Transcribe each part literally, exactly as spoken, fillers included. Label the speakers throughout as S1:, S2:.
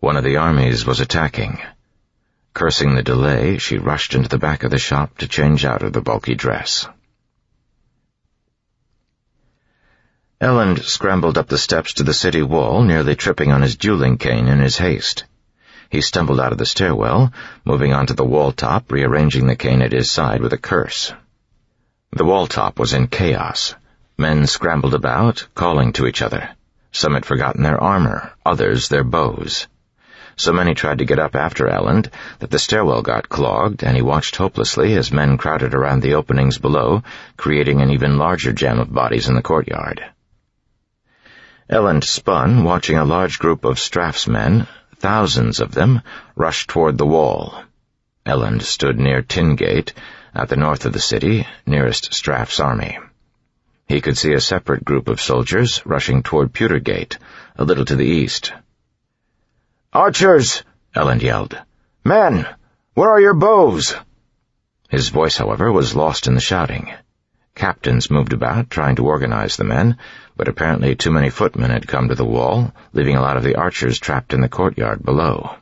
S1: One of the armies was attacking. Cursing the delay, she rushed into the back of the shop to change out of the bulky dress. Elend scrambled up the steps to the city wall, nearly tripping on his dueling cane in his haste. He stumbled out of the stairwell, moving onto the wall top, rearranging the cane at his side with a curse. The wall top was in chaos. Men scrambled about, calling to each other. Some had forgotten their armor, others their bows. So many tried to get up after Elend that the stairwell got clogged, and he watched hopelessly as men crowded around the openings below, creating an even larger jam of bodies in the courtyard. Elend spun, watching a large group of Straff's men, thousands of them, rush toward the wall. Elend stood near Tingate, at the north of the city, nearest Straff's army. He could see a separate group of soldiers rushing toward Pewtergate, a little to the east.
S2: "Archers!"
S1: Elend yelled.
S2: "Men! Where are your bows?"
S1: His voice, however, was lost in the shouting. Captains moved about, trying to organize the men, but apparently too many footmen had come to the wall, leaving a lot of the archers trapped in the courtyard below.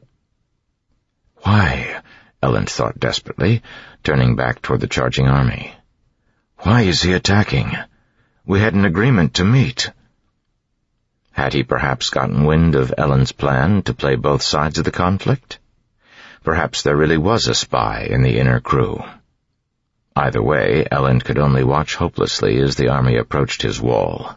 S1: Why? Elend thought desperately, turning back toward the charging army. Why is he attacking? We had an agreement to meet. Had he perhaps gotten wind of Elend's plan to play both sides of the conflict? Perhaps there really was a spy in the inner crew. Either way, Elend could only watch hopelessly as the army approached his wall.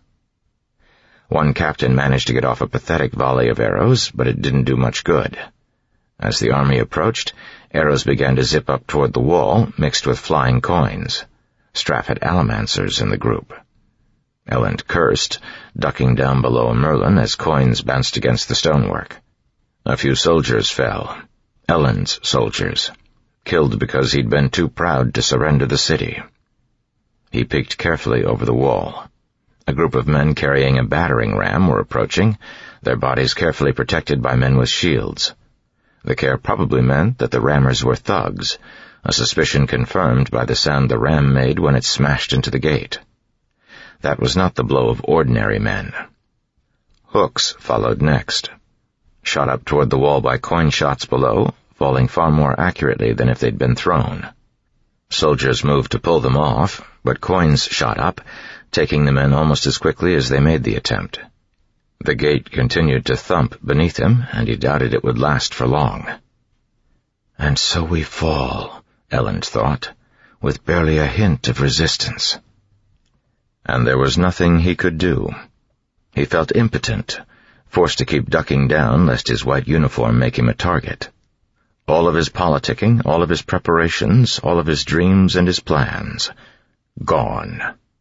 S1: One captain managed to get off a pathetic volley of arrows, but it didn't do much good. As the army approached, arrows began to zip up toward the wall, mixed with flying coins. Straff had allomancers in the group. Elend cursed, ducking down below a merlin as coins bounced against the stonework. A few soldiers fell. Elend's soldiers, killed because he'd been too proud to surrender the city. He peeked carefully over the wall. A group of men carrying a battering ram were approaching, their bodies carefully protected by men with shields. The care probably meant that the rammers were thugs, a suspicion confirmed by the sound the ram made when it smashed into the gate. That was not the blow of ordinary men. Hooks followed next, shot up toward the wall by coin shots below, falling far more accurately than if they'd been thrown. Soldiers moved to pull them off, but coins shot up, taking the men almost as quickly as they made the attempt. The gate continued to thump beneath him, and he doubted it would last for long. And so we fall, Elend thought, with barely a hint of resistance. And there was nothing he could do. He felt impotent, forced to keep ducking down lest his white uniform make him a target. All of his politicking, all of his preparations, all of his dreams and his plans, gone.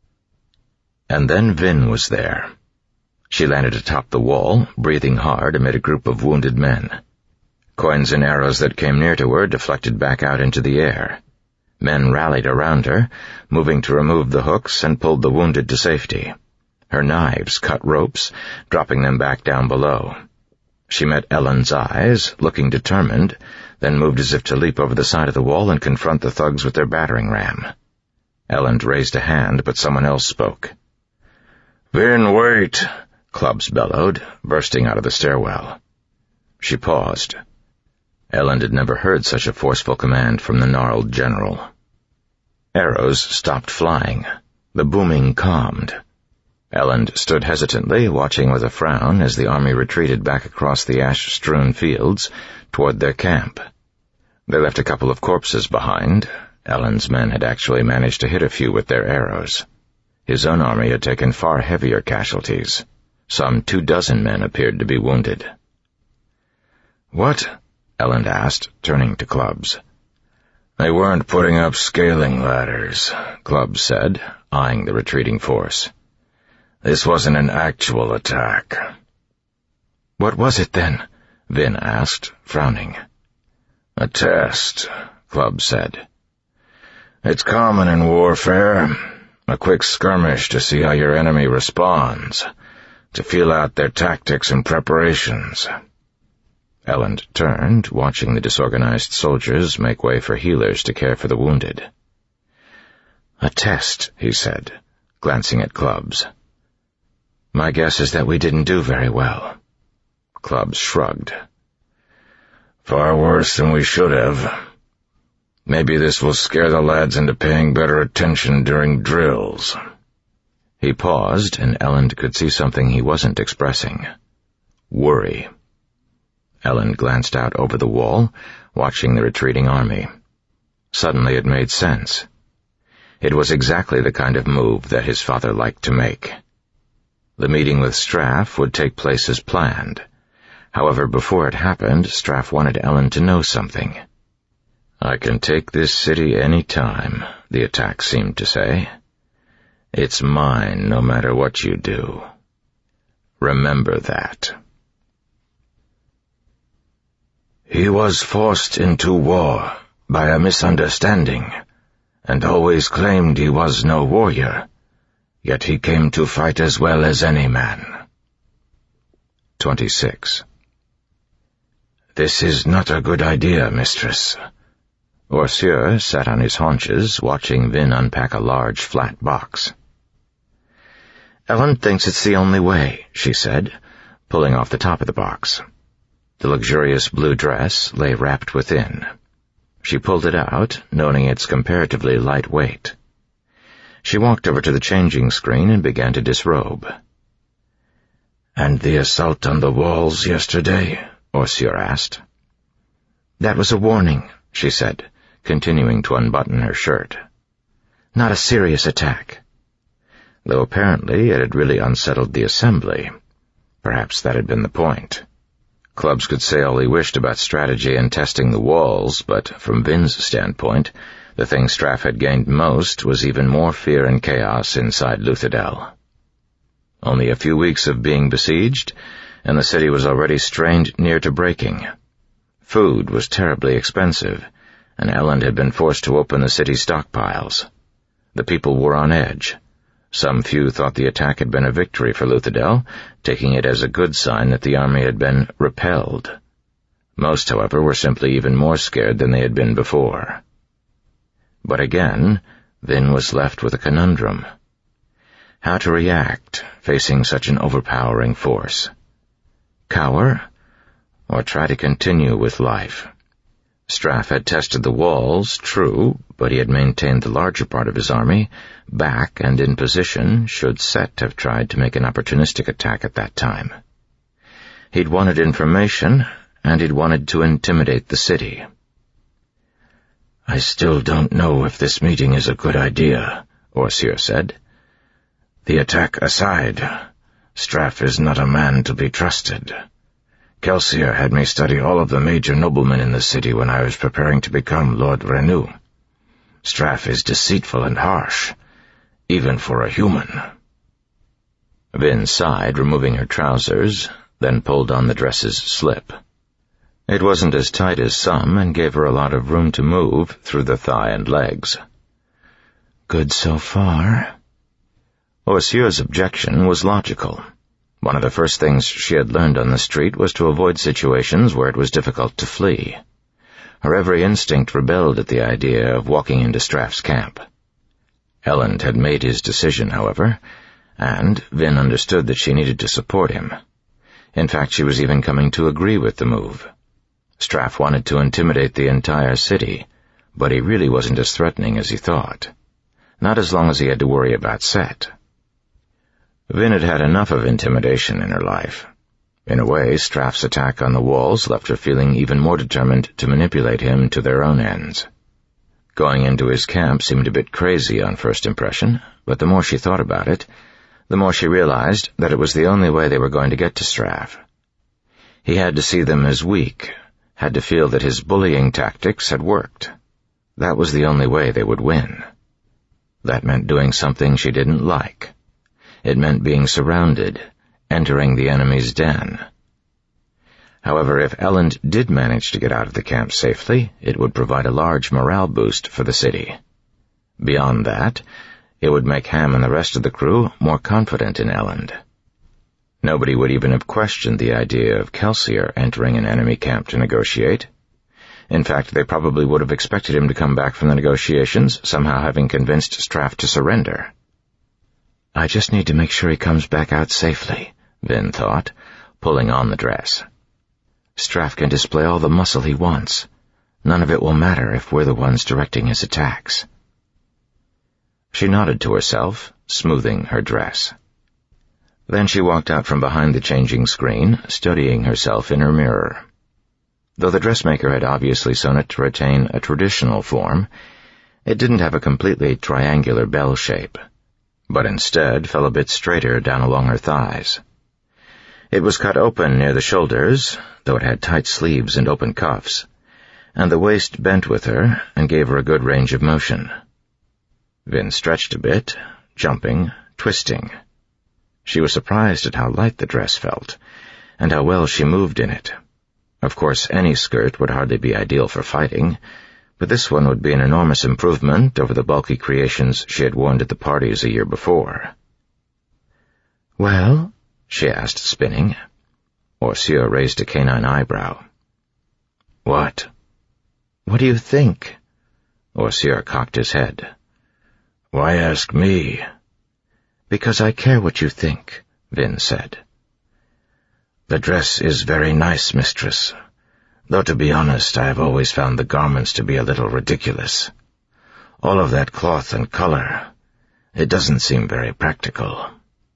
S1: And then Vin was there. She landed atop the wall, breathing hard amid a group of wounded men. Coins and arrows that came near to her deflected back out into the air. Men rallied around her, moving to remove the hooks and pulled the wounded to safety. Her knives cut ropes, dropping them back down below. She met Elend's eyes, looking determined, then moved as if to leap over the side of the wall and confront the thugs with their battering ram. Elend raised a hand, but someone else spoke. "Vin, wait!" Clubs bellowed, bursting out of the stairwell. She paused. Elend had never heard such a forceful command from the gnarled general. Arrows stopped flying. The booming calmed. Elend stood hesitantly, watching with a frown as the army retreated back across the ash-strewn fields toward their camp. They left a couple of corpses behind. Elend's men had actually managed to hit a few with their arrows. His own army had taken far heavier casualties. Some two dozen men appeared to be wounded. "What?" Elend asked, turning to Clubs. "They weren't putting up scaling ladders," Clubs said, eyeing the retreating force. "This wasn't an actual attack." "What was it, then?" Vin asked, frowning. "A test," Clubs said. "It's common in warfare. A quick skirmish to see how your enemy responds, to feel out their tactics and preparations." Elend turned, watching the disorganized soldiers make way for healers to care for the wounded. "A test," he said, glancing at Clubs. "My guess is that we didn't do very well." Clubs shrugged.
S2: Far worse than we should have. Maybe this will scare the lads into paying better attention during drills."
S1: He paused, and Elend could see something he wasn't expressing. Worry. Elend glanced out over the wall, watching the retreating army. Suddenly it made sense. It was exactly the kind of move that his father liked to make. The meeting with Straff would take place as planned. However, before it happened, Straff wanted Elend to know something. "I can take this city any time," the attack seemed to say. "It's mine no matter what you do. Remember that."
S2: "He was forced into war by a misunderstanding, and always claimed he was no warrior, yet he came to fight as well as any man."
S1: twenty-six.
S2: "This is not a good idea, mistress."
S1: Orsier sat on his haunches, watching Vin unpack a large, flat box. "Elend thinks it's the only way," she said, pulling off the top of the box. The luxurious blue dress lay wrapped within. She pulled it out, noting its comparatively light weight. She walked over to the changing screen and began to disrobe.
S2: "And the assault on the walls yesterday?"
S1: Orsier asked. "That was a warning," she said, continuing to unbutton her shirt. "Not a serious attack." Though apparently it had really unsettled the assembly. Perhaps that had been the point. Clubs could say all he wished about strategy and testing the walls, but from Vin's standpoint, the thing Straff had gained most was even more fear and chaos inside Luthadel. Only a few weeks of being besieged, and the city was already strained near to breaking. Food was terribly expensive, and Elend had been forced to open the city stockpiles. The people were on edge. Some few thought the attack had been a victory for Luthadel, taking it as a good sign that the army had been repelled. Most, however, were simply even more scared than they had been before. But again, Vin was left with a conundrum. How to react, facing such an overpowering force? Cower, or try to continue with life? Straff had tested the walls, true, but he had maintained the larger part of his army back and in position should Set have tried to make an opportunistic attack at that time. He'd wanted information, and he'd wanted to intimidate the city.
S2: "I still don't know if this meeting is a good idea," Orsier said. "The attack aside, Straff is not a man to be trusted. Kelsier had me study all of the major noblemen in the city when I was preparing to become Lord Renew. Straff is deceitful and harsh, even for a human."
S1: Vin sighed, removing her trousers, then pulled on the dress's slip. It wasn't as tight as some, and gave her a lot of room to move through the thigh and legs. "Good so far." Orsier's objection was logical. One of the first things she had learned on the street was to avoid situations where it was difficult to flee. Her every instinct rebelled at the idea of walking into Straff's camp. Elend had made his decision, however, and Vin understood that she needed to support him. In fact, she was even coming to agree with the move. Straff wanted to intimidate the entire city, but he really wasn't as threatening as he thought. Not as long as he had to worry about Set. Vin had had enough of intimidation in her life. In a way, Straff's attack on the walls left her feeling even more determined to manipulate him to their own ends. Going into his camp seemed a bit crazy on first impression, but the more she thought about it, the more she realized that it was the only way they were going to get to Straff. He had to see them as weak, had to feel that his bullying tactics had worked. That was the only way they would win. That meant doing something she didn't like. It meant being surrounded, entering the enemy's den. However, if Elend did manage to get out of the camp safely, it would provide a large morale boost for the city. Beyond that, it would make Ham and the rest of the crew more confident in Elend. Nobody would even have questioned the idea of Kelsier entering an enemy camp to negotiate. In fact, they probably would have expected him to come back from the negotiations, somehow having convinced Straff to surrender. "I just need to make sure he comes back out safely," Vin thought, pulling on the dress. Straff can display all the muscle he wants. None of it will matter if we're the ones directing his attacks." She nodded to herself, smoothing her dress. Then she walked out from behind the changing screen, studying herself in her mirror. Though the dressmaker had obviously sewn it to retain a traditional form, it didn't have a completely triangular bell shape, but instead fell a bit straighter down along her thighs. It was cut open near the shoulders, though it had tight sleeves and open cuffs, and the waist bent with her and gave her a good range of motion. Vin stretched a bit, jumping, twisting. She was surprised at how light the dress felt, and how well she moved in it. Of course, any skirt would hardly be ideal for fighting, but this one would be an enormous improvement over the bulky creations she had worn at the parties a year before. "Well?" she asked, spinning. Orsier raised a canine eyebrow. "What?" "What do you think?" Orsier cocked his head. "Why ask me?" "Because I care what you think," Vin said. "The dress is very nice, mistress. Though to be honest, I have always found the garments to be a little ridiculous. All of that cloth and color. It doesn't seem very practical."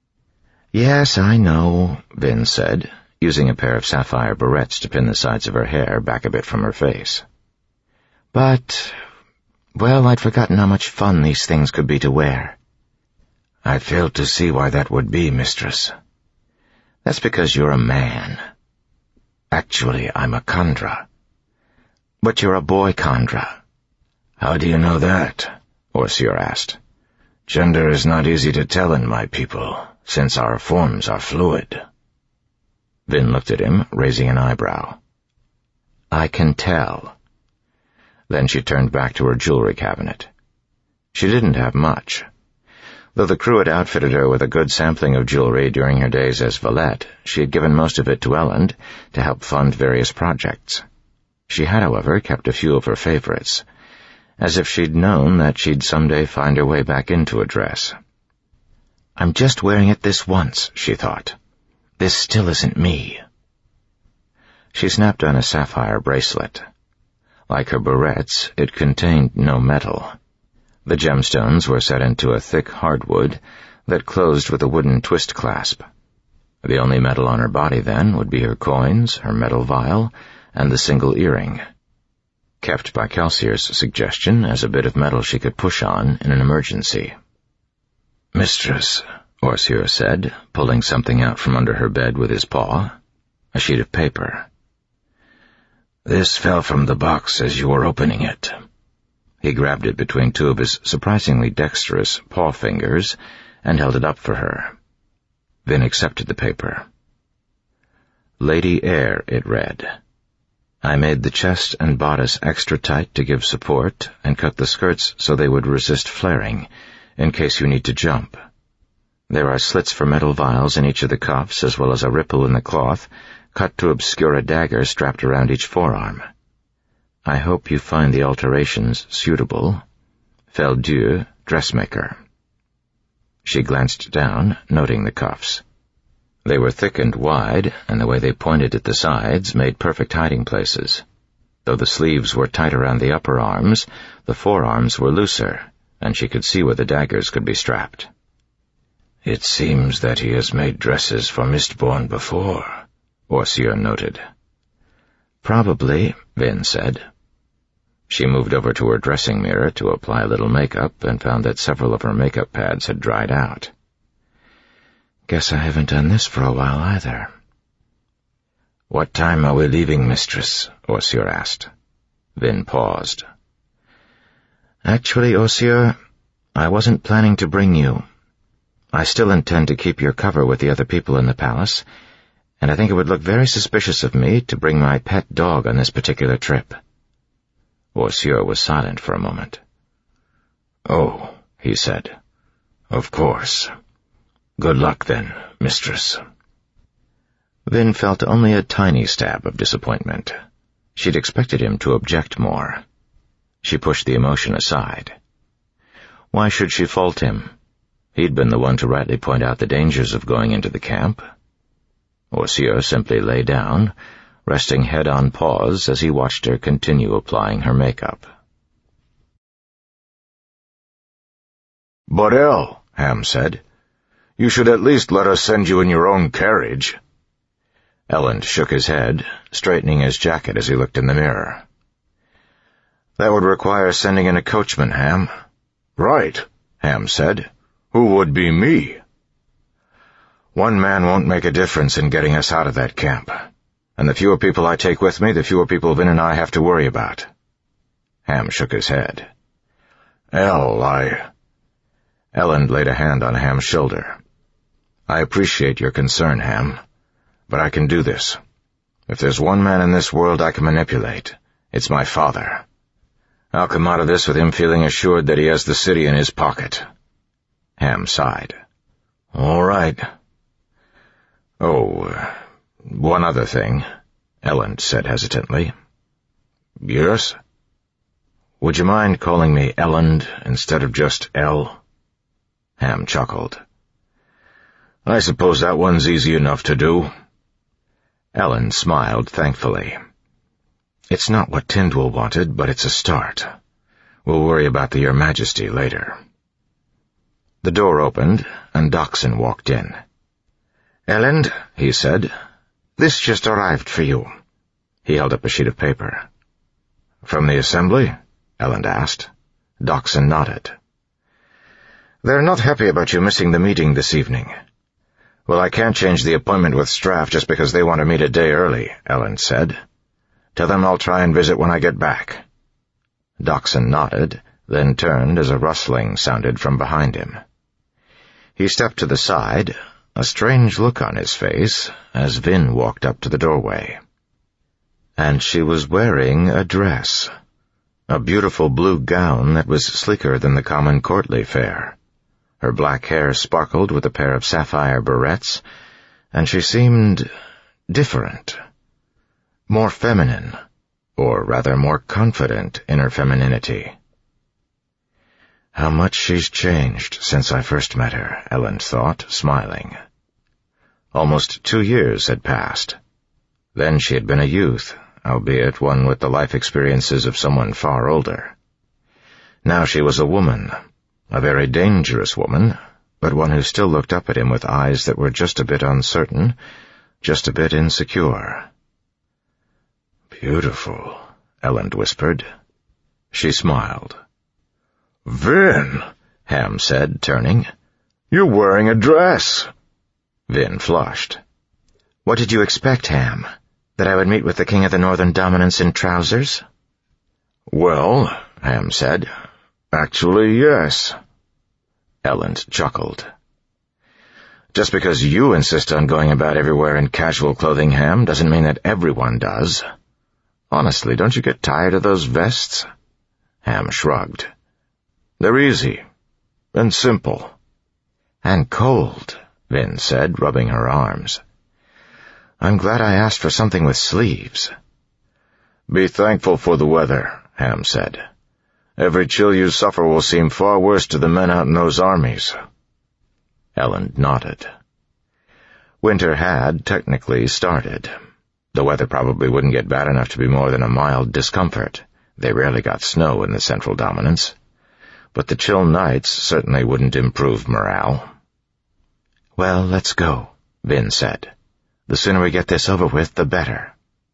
S1: "Yes, I know," Vin said, using a pair of sapphire barrettes to pin the sides of her hair back a bit from her face. "But, well, I'd forgotten how much fun these things could be to wear." "I fail to see why that would be, mistress." "That's because you're a man." "Actually, I'm a Kandra." "But you're a boy Kandra." "How do you know that?" Orsier asked. "Gender is not easy to tell in my people, since our forms are fluid." Vin looked at him, raising an eyebrow. "I can tell." Then she turned back to her jewelry cabinet. She didn't have much. Though the crew had outfitted her with a good sampling of jewelry during her days as valette, she had given most of it to Elend to help fund various projects. She had, however, kept a few of her favorites, as if she'd known that she'd someday find her way back into a dress. "I'm just wearing it this once," she thought. "This still isn't me." She snapped on a sapphire bracelet. Like her barrettes, it contained no metal. The gemstones were set into a thick hardwood that closed with a wooden twist clasp. The only metal on her body, then, would be her coins, her metal vial, and the single earring, kept by Kelsier's suggestion as a bit of metal she could push on in an emergency. "Mistress," Orsier said, pulling something out from under her bed with his paw, a sheet of paper. "This fell from the box as you were opening it." He grabbed it between two of his surprisingly dexterous paw fingers and held it up for her. Vin accepted the paper. "Lady Air," it read. "I made the chest and bodice extra tight to give support and cut the skirts so they would resist flaring, in case you need to jump. There are slits for metal vials in each of the cuffs, as well as a ripple in the cloth, cut to obscure a dagger strapped around each forearm. I hope you find the alterations suitable. Feldieu, dressmaker." She glanced down, noting the cuffs. They were thick and wide, and the way they pointed at the sides made perfect hiding places. Though the sleeves were tight around the upper arms, the forearms were looser, and she could see where the daggers could be strapped. "It seems that he has made dresses for Mistborn before," Orsier noted. "Probably," Vin said. She moved over to her dressing mirror to apply a little makeup and found that several of her makeup pads had dried out. "Guess I haven't done this for a while either." "What time are we leaving, mistress?" Orsier asked. Vin paused. "Actually, Orsier, I wasn't planning to bring you. I still intend to keep your cover with the other people in the palace, and I think it would look very suspicious of me to bring my pet dog on this particular trip." Orsier was silent for a moment. "Oh," he said. "Of course. Good luck, then, mistress." Vin felt only a tiny stab of disappointment. She'd expected him to object more. She pushed the emotion aside. Why should she fault him? He'd been the one to rightly point out the dangers of going into the camp. Orsier simply lay down, resting head on paws as he watched her continue applying her makeup.
S2: "But Elle," Ham said, "you should at least let us send you in your own carriage."
S1: Elend shook his head, straightening his jacket as he looked in the mirror. "That would require sending in a coachman, Ham."
S2: "Right," Ham said. "Who would be me?"
S1: "One man won't make a difference in getting us out of that camp, and the fewer people I take with me, the fewer people Vin and I have to worry about." Ham shook his head.
S2: "Elle, I—"
S1: Elend laid a hand on Ham's shoulder. "I appreciate your concern, Ham, but I can do this. If there's one man in this world I can manipulate, it's my father. I'll come out of this with him feeling assured that he has the city in his pocket." Ham sighed. "All right." "Oh, one other thing," Elend said hesitantly.
S2: "Yes?"
S1: "Would you mind calling me Elend instead of just Elle?" Ham chuckled.
S2: "I suppose that one's easy enough to do."
S1: Elend smiled thankfully. "It's not what Tindwell wanted, but it's a start. We'll worry about the Your Majesty later." The door opened, and Dockson walked in. "Elend," he said, "this just arrived for you." He held up a sheet of paper.
S2: "From the Assembly?"
S1: Elend asked. Dockson nodded. "They're not happy about you missing the meeting this evening." "Well, I can't change the appointment with Straff just because they want to meet a day early," Elend said. "Tell them I'll try and visit when I get back." Dockson nodded, then turned as a rustling sounded from behind him. He stepped to the side, a strange look on his face, as Vin walked up to the doorway. And she was wearing a dress, a beautiful blue gown that was sleeker than the common courtly fare. Her black hair sparkled with a pair of sapphire barrettes, and she seemed different, more feminine, or rather more confident in her femininity. "How much she's changed since I first met her," Elend thought, smiling. Almost two years had passed. Then she had been a youth, albeit one with the life experiences of someone far older. Now she was a woman, a very dangerous woman, but one who still looked up at him with eyes that were just a bit uncertain, just a bit insecure. "Beautiful," Elend whispered. She smiled.
S2: "Vin," Ham said, turning. "You're wearing a dress."
S1: Vin flushed. "What did you expect, Ham? That I would meet with the King of the Northern Dominance in trousers?"
S2: "Well," Ham said, "actually, yes."
S1: Elend chuckled. "Just because you insist on going about everywhere in casual clothing, Ham, doesn't mean that everyone does. Honestly, don't you get tired of those vests?" Ham shrugged.
S2: "They're easy. And simple."
S1: "And cold," Vin said, rubbing her arms. "I'm glad I asked for something with sleeves."
S2: "Be thankful for the weather," Ham said. "Every chill you suffer will seem far worse to the men out in those armies."
S1: Elend nodded. Winter had, technically, started. The weather probably wouldn't get bad enough to be more than a mild discomfort. They rarely got snow in the Central Dominance. But the chill nights certainly wouldn't improve morale. "Well, let's go," Vin said. "The sooner we get this over with, the better."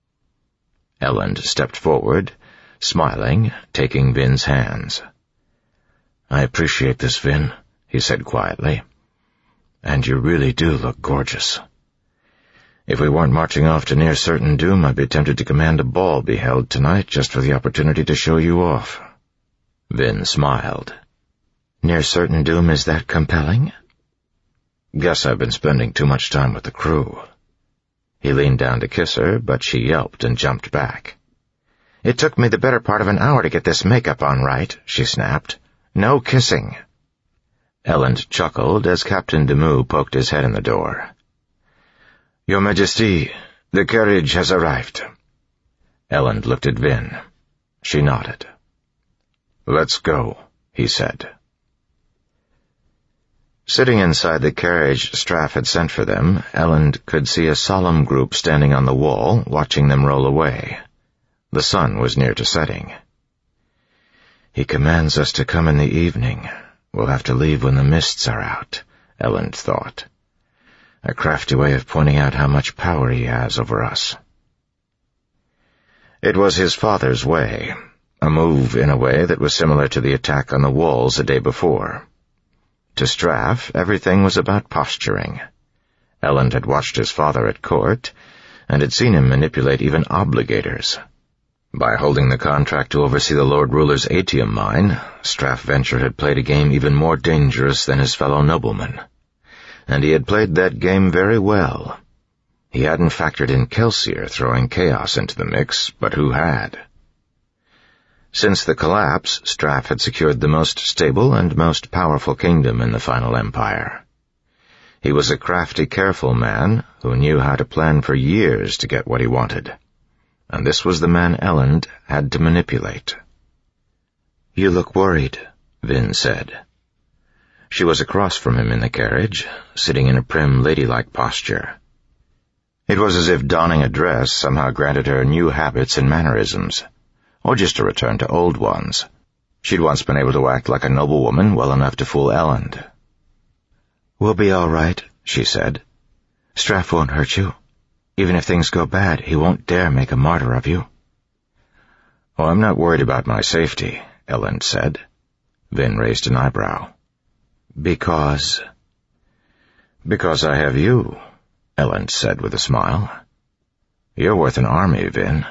S1: Elend stepped forward, smiling, taking Vin's hands. "I appreciate this, Vin," he said quietly. "And you really do look gorgeous. If we weren't marching off to near certain doom, I'd be tempted to command a ball be held tonight just for the opportunity to show you off." Vin smiled. "Near certain doom is that compelling?" "Guess I've been spending too much time with the crew." He leaned down to kiss her, but she yelped and jumped back. "It took me the better part of an hour to get this makeup on right," she snapped. "No kissing." Elend chuckled as Captain Demus poked his head in the door. "Your Majesty, the carriage has arrived." Elend looked at Vin. She nodded. "Let's go," he said. Sitting inside the carriage Straff had sent for them, Elend could see a solemn group standing on the wall, watching them roll away. The sun was near to setting. "He commands us to come in the evening. We'll have to leave when the mists are out," Elend thought. A crafty way of pointing out how much power he has over us. It was his father's way, a move in a way that was similar to the attack on the walls the day before. To Straff, everything was about posturing. Elend had watched his father at court, and had seen him manipulate even obligators. By holding the contract to oversee the Lord Ruler's Atium mine, Straff Venture had played a game even more dangerous than his fellow noblemen. And he had played that game very well. He hadn't factored in Kelsier throwing chaos into the mix, but who had? Since the collapse, Straff had secured the most stable and most powerful kingdom in the final empire. He was a crafty, careful man who knew how to plan for years to get what he wanted. And this was the man Elend had to manipulate. "You look worried," Vin said. She was across from him in the carriage, sitting in a prim, ladylike posture. It was as if donning a dress somehow granted her new habits and mannerisms, or just a return to old ones. She'd once been able to act like a noblewoman well enough to fool Elend. "We'll be all right," she said. "Straff won't hurt you. Even if things go bad, he won't dare make a martyr of you." "Oh, I'm not worried about my safety," Elend said. Vin raised an eyebrow. Because... Because I have you, Elend said with a smile. You're worth an army, Vin.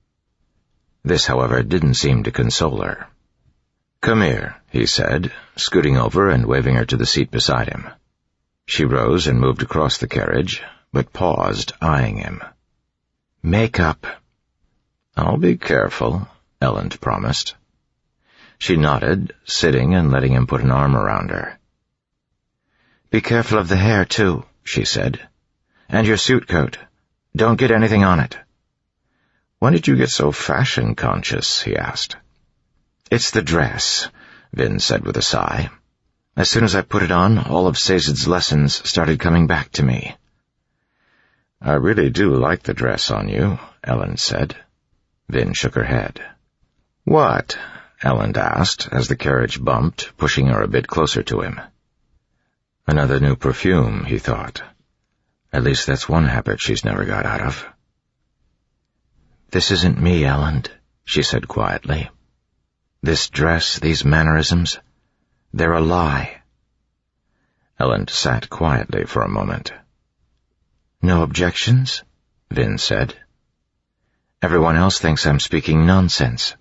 S1: This, however, didn't seem to console her. "Come here," he said, scooting over and waving her to the seat beside him. She rose and moved across the carriage, but paused, eyeing him. "Makeup." "I'll be careful," Elend promised. She nodded, sitting and letting him put an arm around her. "Be careful of the hair, too," she said. "And your suit coat. Don't get anything on it." "When did you get so fashion-conscious?" he asked. "It's the dress," Vin said with a sigh. "As soon as I put it on, all of Sazed's lessons started coming back to me." "I really do like the dress on you," Elend said. Vin shook her head. "What?" Elend asked, as the carriage bumped, pushing her a bit closer to him. Another new perfume, he thought. At least that's one habit she's never got out of. "This isn't me, Elend," she said quietly. "This dress, these mannerisms, they're a lie." Elend sat quietly for a moment. "No objections?" Vin said. "Everyone else thinks I'm speaking nonsense."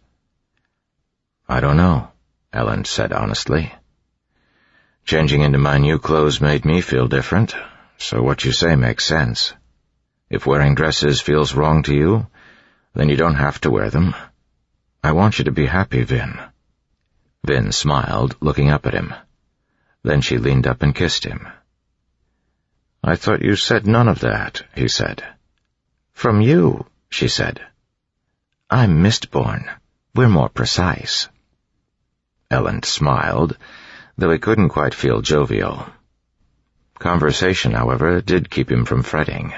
S1: "I don't know," Elend said honestly. "Changing into my new clothes made me feel different, so what you say makes sense. If wearing dresses feels wrong to you, then you don't have to wear them. I want you to be happy, Vin." Vin smiled, looking up at him. Then she leaned up and kissed him. "I thought you said none of that," he said. "From you," she said. "I'm Mistborn. We're more precise." Elend smiled, though he couldn't quite feel jovial. Conversation, however, did keep him from fretting.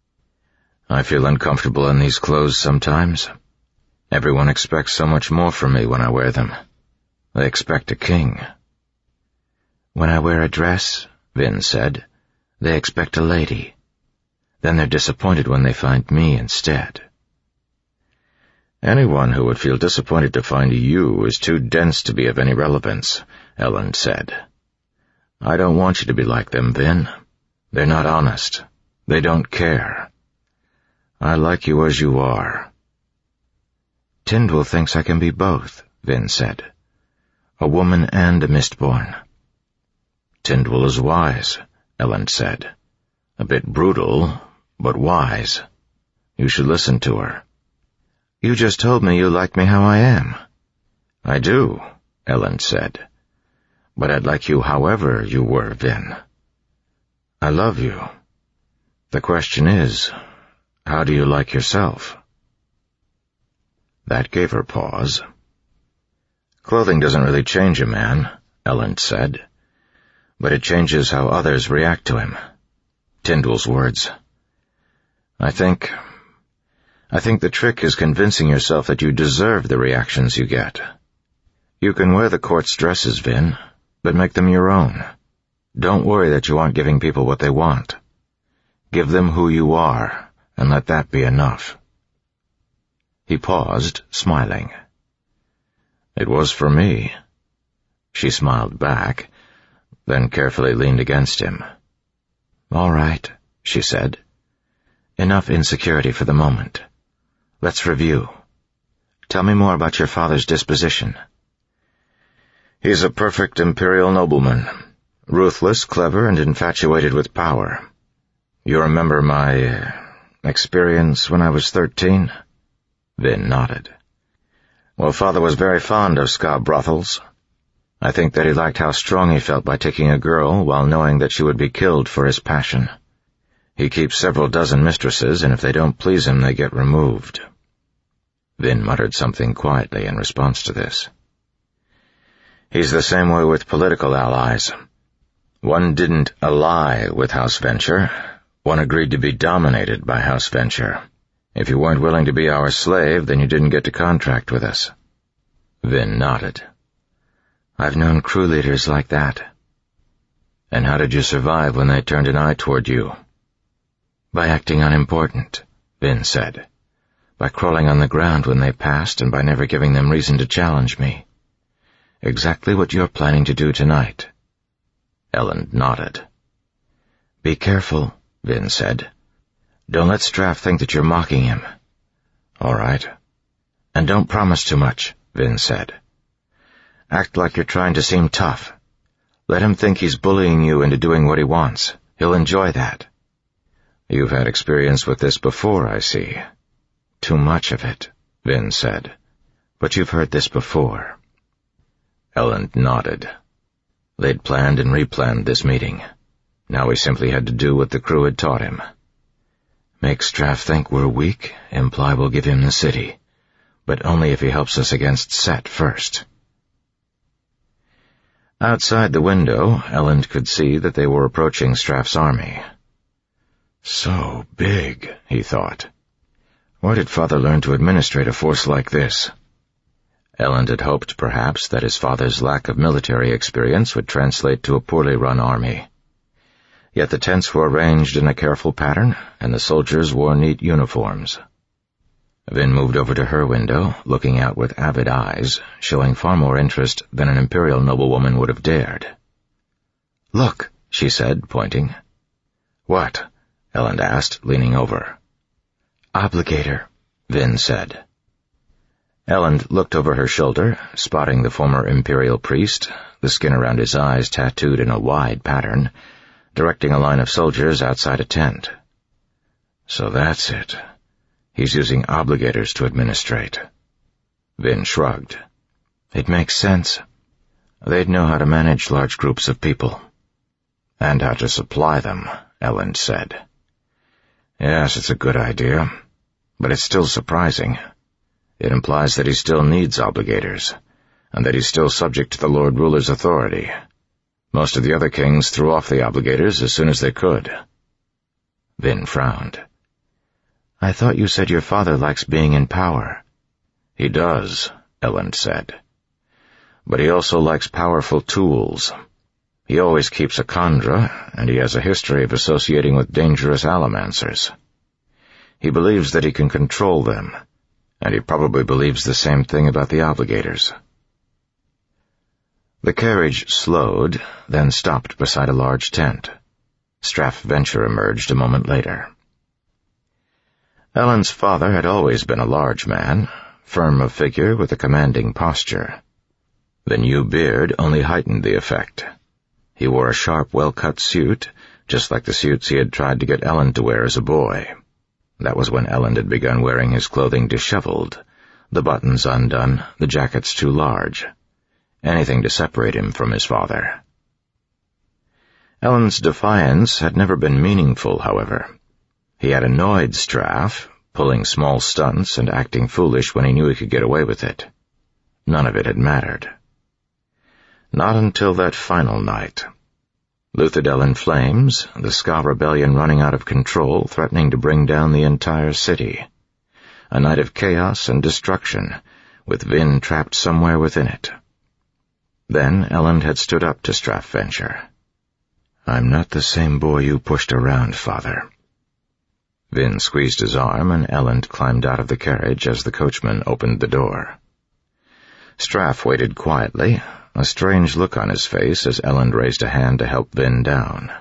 S1: "I feel uncomfortable in these clothes sometimes. Everyone expects so much more from me when I wear them. They expect a king." "When I wear a dress," Vin said, "they expect a lady. Then they're disappointed when they find me instead." "Anyone who would feel disappointed to find you is too dense to be of any relevance," Elend said. "I don't want you to be like them, Vin. They're not honest. They don't care. I like you as you are." "Tindwyl thinks I can be both," Vin said. "A woman and a Mistborn." "Tindwyl is wise," Elend said. "A bit brutal, but wise. You should listen to her." "You just told me you like me how I am." "I do," Elend said. "But I'd like you however you were, Vin. I love you. The question is, how do you like yourself?" That gave her pause. "Clothing doesn't really change a man," Elend said. but it changes how others react to him. Tyndall's words. I think... I think the trick is convincing yourself that you deserve the reactions you get. You can wear the court's dresses, Vin, but make them your own. Don't worry that you aren't giving people what they want. Give them who you are, and let that be enough. He paused, smiling. It was for me. She smiled back, then carefully leaned against him. All right, she said. Enough insecurity for the moment. Let's review. Tell me more about your father's disposition. He's a perfect imperial nobleman. Ruthless, clever, and infatuated with power. You remember my uh, experience when I was thirteen? Vin nodded. Well, Father was very fond of ska brothels. I think that he liked how strong he felt by taking a girl while knowing that she would be killed for his passion. He keeps several dozen mistresses, and if they don't please him, they get removed. Vin muttered something quietly in response to this. He's the same way with political allies. One didn't ally with House Venture. One agreed to be dominated by House Venture. If you weren't willing to be our slave, then you didn't get to contract with us. Vin nodded. I've known crew leaders like that. And how did you survive when they turned an eye toward you? By acting unimportant, Vin said. By crawling on the ground when they passed and by never giving them reason to challenge me. Exactly what you're planning to do tonight. Elend nodded. Be careful, Vin said. Don't let Straff think that you're mocking him. All right. And don't promise too much, Vin said. Act like you're trying to seem tough. Let him think he's bullying you into doing what he wants. He'll enjoy that. You've had experience with this before, I see. Too much of it, Vin said. But you've heard this before. Elend nodded. They'd planned and replanned this meeting. Now he simply had to do what the crew had taught him. Make Straff think we're weak, imply we'll give him the city. But only if he helps us against Set first. Outside the window, Elend could see that they were approaching Straff's army. So big, he thought. Where did Father learn to administrate a force like this? Elend had hoped, perhaps, that his father's lack of military experience would translate to a poorly run army. Yet the tents were arranged in a careful pattern, and the soldiers wore neat uniforms. Vin moved over to her window, looking out with avid eyes, showing far more interest than an imperial noblewoman would have dared. Look, she said, pointing. What? Elend asked, leaning over. Obligator, Vin said. Elend looked over her shoulder, spotting the former imperial priest, the skin around his eyes tattooed in a wide pattern, directing a line of soldiers outside a tent. So that's it. He's using obligators to administrate. Vin shrugged. It makes sense. They'd know how to manage large groups of people. And how to supply them, Elend said. Yes, it's a good idea, but it's still surprising. It implies that he still needs obligators, and that he's still subject to the Lord Ruler's authority. Most of the other kings threw off the obligators as soon as they could. Vin frowned. I thought you said your father likes being in power. He does, Elend said. But he also likes powerful tools. He always keeps a Kandra, and he has a history of associating with dangerous allomancers. He believes that he can control them, and he probably believes the same thing about the obligators. The carriage slowed, then stopped beside a large tent. Straff Venture emerged a moment later. Elend's father had always been a large man, firm of figure with a commanding posture. The new beard only heightened the effect. He wore a sharp, well-cut suit, just like the suits he had tried to get Elend to wear as a boy. That was when Elend had begun wearing his clothing disheveled, the buttons undone, the jackets too large. Anything to separate him from his father. Elend's defiance had never been meaningful, however. He had annoyed Straff, pulling small stunts and acting foolish when he knew he could get away with it. None of it had mattered. Not until that final night. Luthadel in flames, the Ska rebellion running out of control, threatening to bring down the entire city. A night of chaos and destruction, with Vin trapped somewhere within it. Then Elend had stood up to Straff Venture. "I'm not the same boy you pushed around, Father." Vin squeezed his arm, and Elend climbed out of the carriage as the coachman opened the door. Straff waited quietly, a strange look on his face as Elend raised a hand to help Vin down.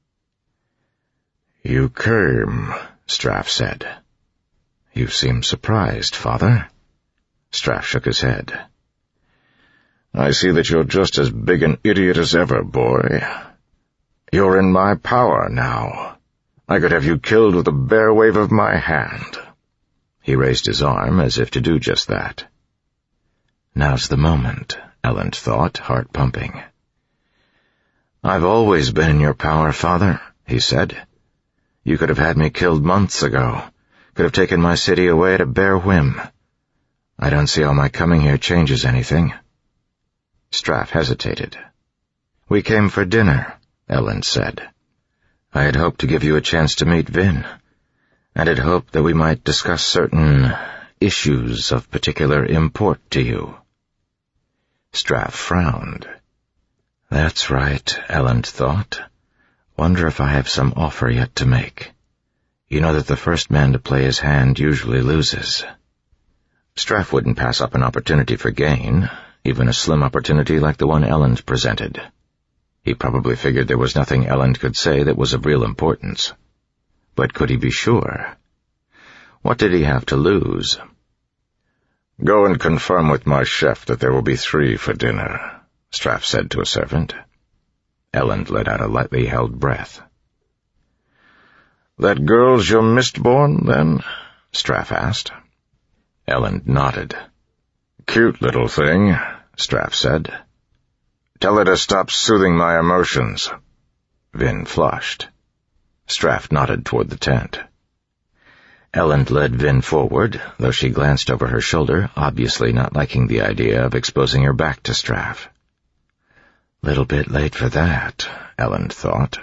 S1: "You came," Straff said. "You seem surprised, Father." Straff shook his head. "I see that you're just as big an idiot as ever, boy. You're in my power now. I could have you killed with a bare wave of my hand." He raised his arm as if to do just that. Now's the moment, Elend thought, heart pumping. "I've always been in your power, Father," he said. "You could have had me killed months ago, could have taken my city away at a bare whim. I don't see how my coming here changes anything." Straff hesitated. "We came for dinner," Elend said. "I had hoped to give you a chance to meet Vin, and had hoped that we might discuss certain issues of particular import to you." Straff frowned. "That's right," Elend thought. "Wonder if I have some offer yet to make. You know that the first man to play his hand usually loses." Straff wouldn't pass up an opportunity for gain, even a slim opportunity like the one Elend presented. He probably figured there was nothing Elend could say that was of real importance. But could he be sure? What did he have to lose? "Go and confirm with my chef that there will be three for dinner," Straff said to a servant. Elend let out a lightly held breath. "That girl's your Mistborn, then?" Straff asked. Elend nodded. "Cute little thing," Straff said. "Tell her to stop soothing my emotions." Vin flushed. Straff nodded toward the tent. Elend led Vin forward, though she glanced over her shoulder, obviously not liking the idea of exposing her back to Straff. Little bit late for that, Elend thought.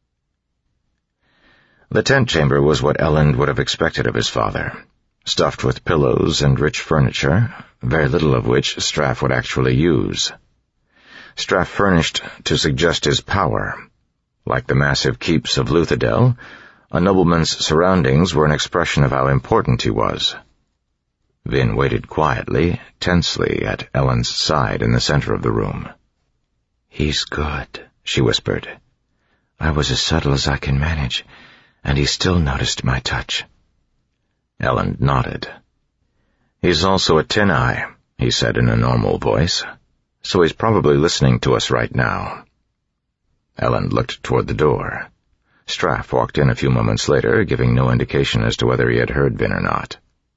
S1: The tent chamber was what Elend would have expected of his father, stuffed with pillows and rich furniture, very little of which Straff would actually use. Straff furnished to suggest his power. Like the massive keeps of Luthadel, a nobleman's surroundings were an expression of how important he was. Vin waited quietly, tensely, at Elend's side in the center of the room. "He's good," she whispered. "I was as subtle as I can manage, and he still noticed my touch." Elend nodded. "He's also a Tin-Eye," he said in a normal voice, "so he's probably listening to us right now." Elend looked toward the door. Straff walked in a few moments later, giving no indication as to whether he had heard Vin or not.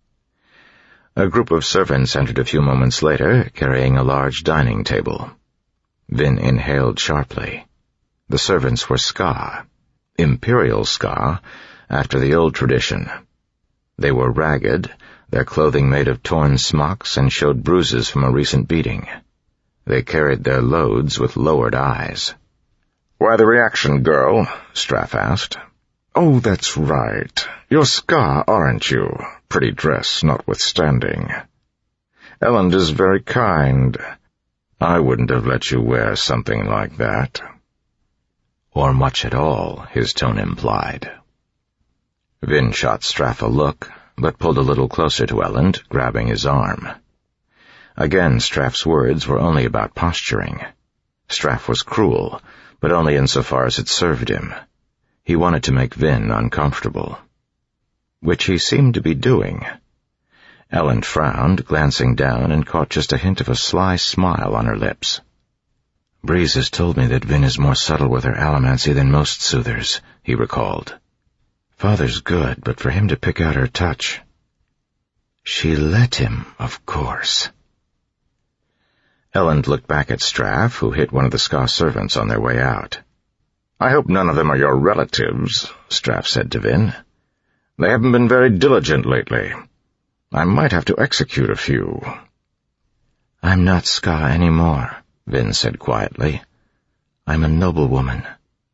S1: A group of servants entered a few moments later, carrying a large dining table. Vin inhaled sharply. The servants were Ska, Imperial Ska, after the old tradition. They were ragged, their clothing made of torn smocks and showed bruises from a recent beating. They carried their loads with lowered eyes. "Why the reaction, girl?" Straff asked. "Oh, that's right. You're Ska, aren't you? Pretty dress notwithstanding. Elend is very kind. I wouldn't have let you wear something like that." Or much at all, his tone implied. Vin shot Straff a look, but pulled a little closer to Elend, grabbing his arm. Again, Straff's words were only about posturing. Straff was cruel, but only insofar as it served him. He wanted to make Vin uncomfortable. Which he seemed to be doing. Elend frowned, glancing down, and caught just a hint of a sly smile on her lips. "Breeze has told me that Vin is more subtle with her allomancy than most soothers," he recalled. "Father's good, but for him to pick out her touch—" She let him, of course. Elend looked back at Straff, who hit one of the Ska servants on their way out. "I hope none of them are your relatives," Straff said to Vin. "They haven't been very diligent lately. I might have to execute a few." "I'm not Ska anymore," Vin said quietly. "I'm a noblewoman,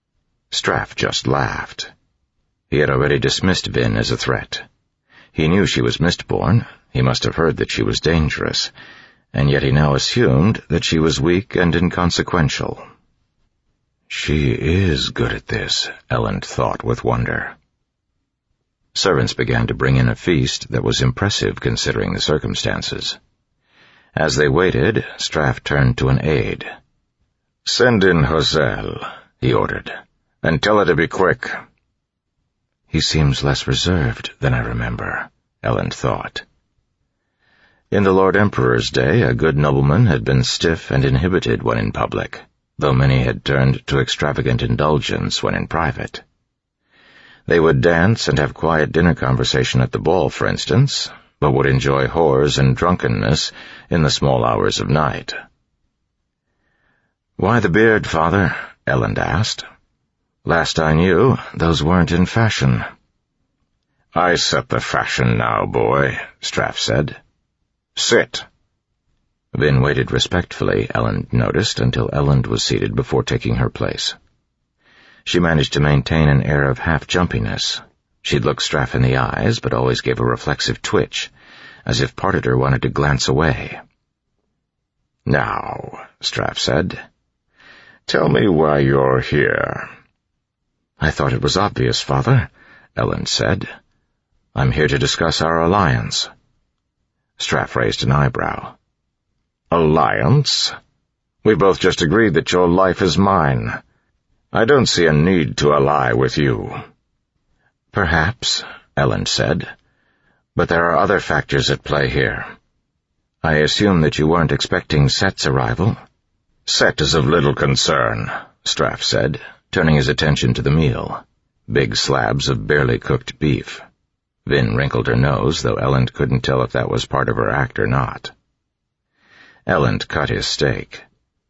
S1: Straff just laughed. He had already dismissed Vin as a threat. He knew she was Mistborn. He must have heard that she was dangerous, and yet he now assumed that she was weak and inconsequential. She is good at this, Elend thought with wonder. Servants began to bring in a feast that was impressive considering the circumstances. As they waited, Straff turned to an aide. "Send in Hazel," he ordered, "and tell her to be quick." He seems less reserved than I remember, Elend thought. In the Lord Emperor's day, a good nobleman had been stiff and inhibited when in public, though many had turned to extravagant indulgence when in private. They would dance and have quiet dinner conversation at the ball, for instance, but would enjoy whores and drunkenness in the small hours of night. "Why the beard, father?" Elend asked. "Last I knew, those weren't in fashion." "I set the fashion now, boy," Straff said. "Sit." Vin waited respectfully, Elend noticed, until Elend was seated before taking her place. She managed to maintain an air of half-jumpiness. She'd look Straff in the eyes, but always gave a reflexive twitch, as if part of her wanted to glance away. "Now," Straff said, "tell me why you're here." "I thought it was obvious, father," Elend said. "I'm here to discuss our alliance." Straff raised an eyebrow. "Alliance? We both just agreed that your life is mine. I don't see a need to ally with you." "Perhaps," Elend said, "but there are other factors at play here. I assume that you weren't expecting Set's arrival." "Set is of little concern," Straff said, turning his attention to the meal, big slabs of barely cooked beef. Vin wrinkled her nose, though Elend couldn't tell if that was part of her act or not. Elend cut his steak.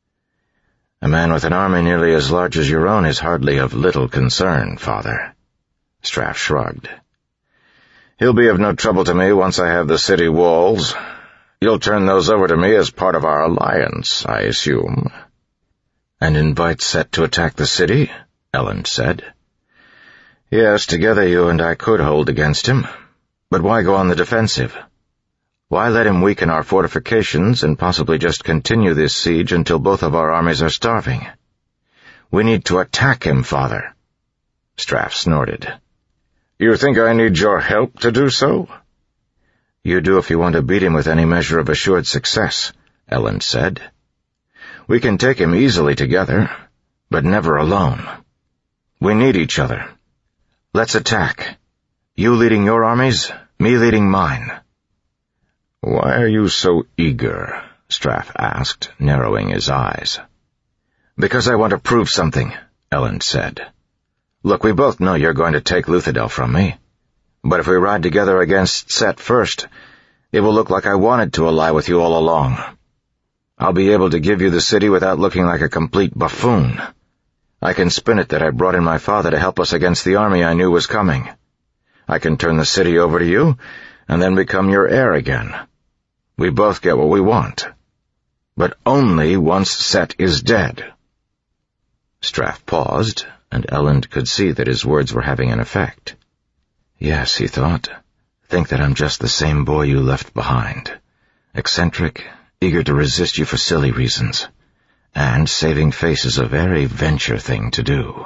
S1: "A man with an army nearly as large as your own is hardly of little concern, father." Straff shrugged. "He'll be of no trouble to me once I have the city walls. You'll turn those over to me as part of our alliance, I assume." "And invite Set to attack the city?" Elend said. "Yes, together you and I could hold against him. But why go on the defensive? Why let him weaken our fortifications and possibly just continue this siege until both of our armies are starving? We need to attack him, father." Straff snorted. "You think I need your help to do so?" "You do if you want to beat him with any measure of assured success," Elend said. "We can take him easily together, but never alone. We need each other. Let's attack. You leading your armies, me leading mine." "Why are you so eager?" Straff asked, narrowing his eyes. "Because I want to prove something," Elend said. "Look, we both know you're going to take Luthadel from me. But if we ride together against Set first, it will look like I wanted to ally with you all along. I'll be able to give you the city without looking like a complete buffoon. I can spin it that I brought in my father to help us against the army I knew was coming. I can turn the city over to you, and then become your heir again. We both get what we want. But only once Set is dead." Straff paused, and Elend could see that his words were having an effect. "Yes," he thought, "think that I'm just the same boy you left behind. Eccentric, eager to resist you for silly reasons. And saving face is a very venture thing to do."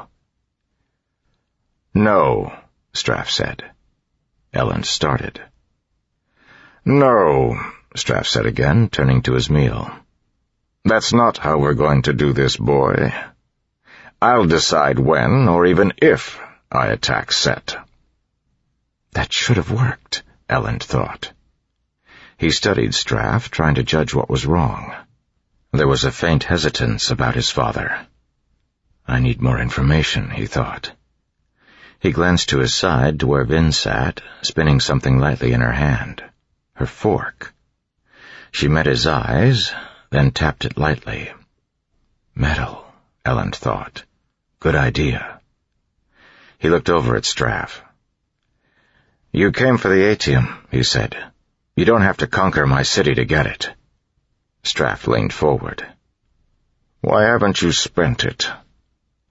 S1: "No," Straff said. Elend started. "No," Straff said again, turning to his meal. "That's not how we're going to do this, boy. I'll decide when, or even if, I attack Set." That should have worked, Elend thought. He studied Straff, trying to judge what was wrong. There was a faint hesitance about his father. I need more information, he thought. He glanced to his side to where Vin sat, spinning something lightly in her hand. Her fork. She met his eyes, then tapped it lightly. Metal, Elend thought. Good idea. He looked over at Straff. "You came for the Atium," he said. "You don't have to conquer my city to get it." Straff leaned forward. "Why haven't you spent it?"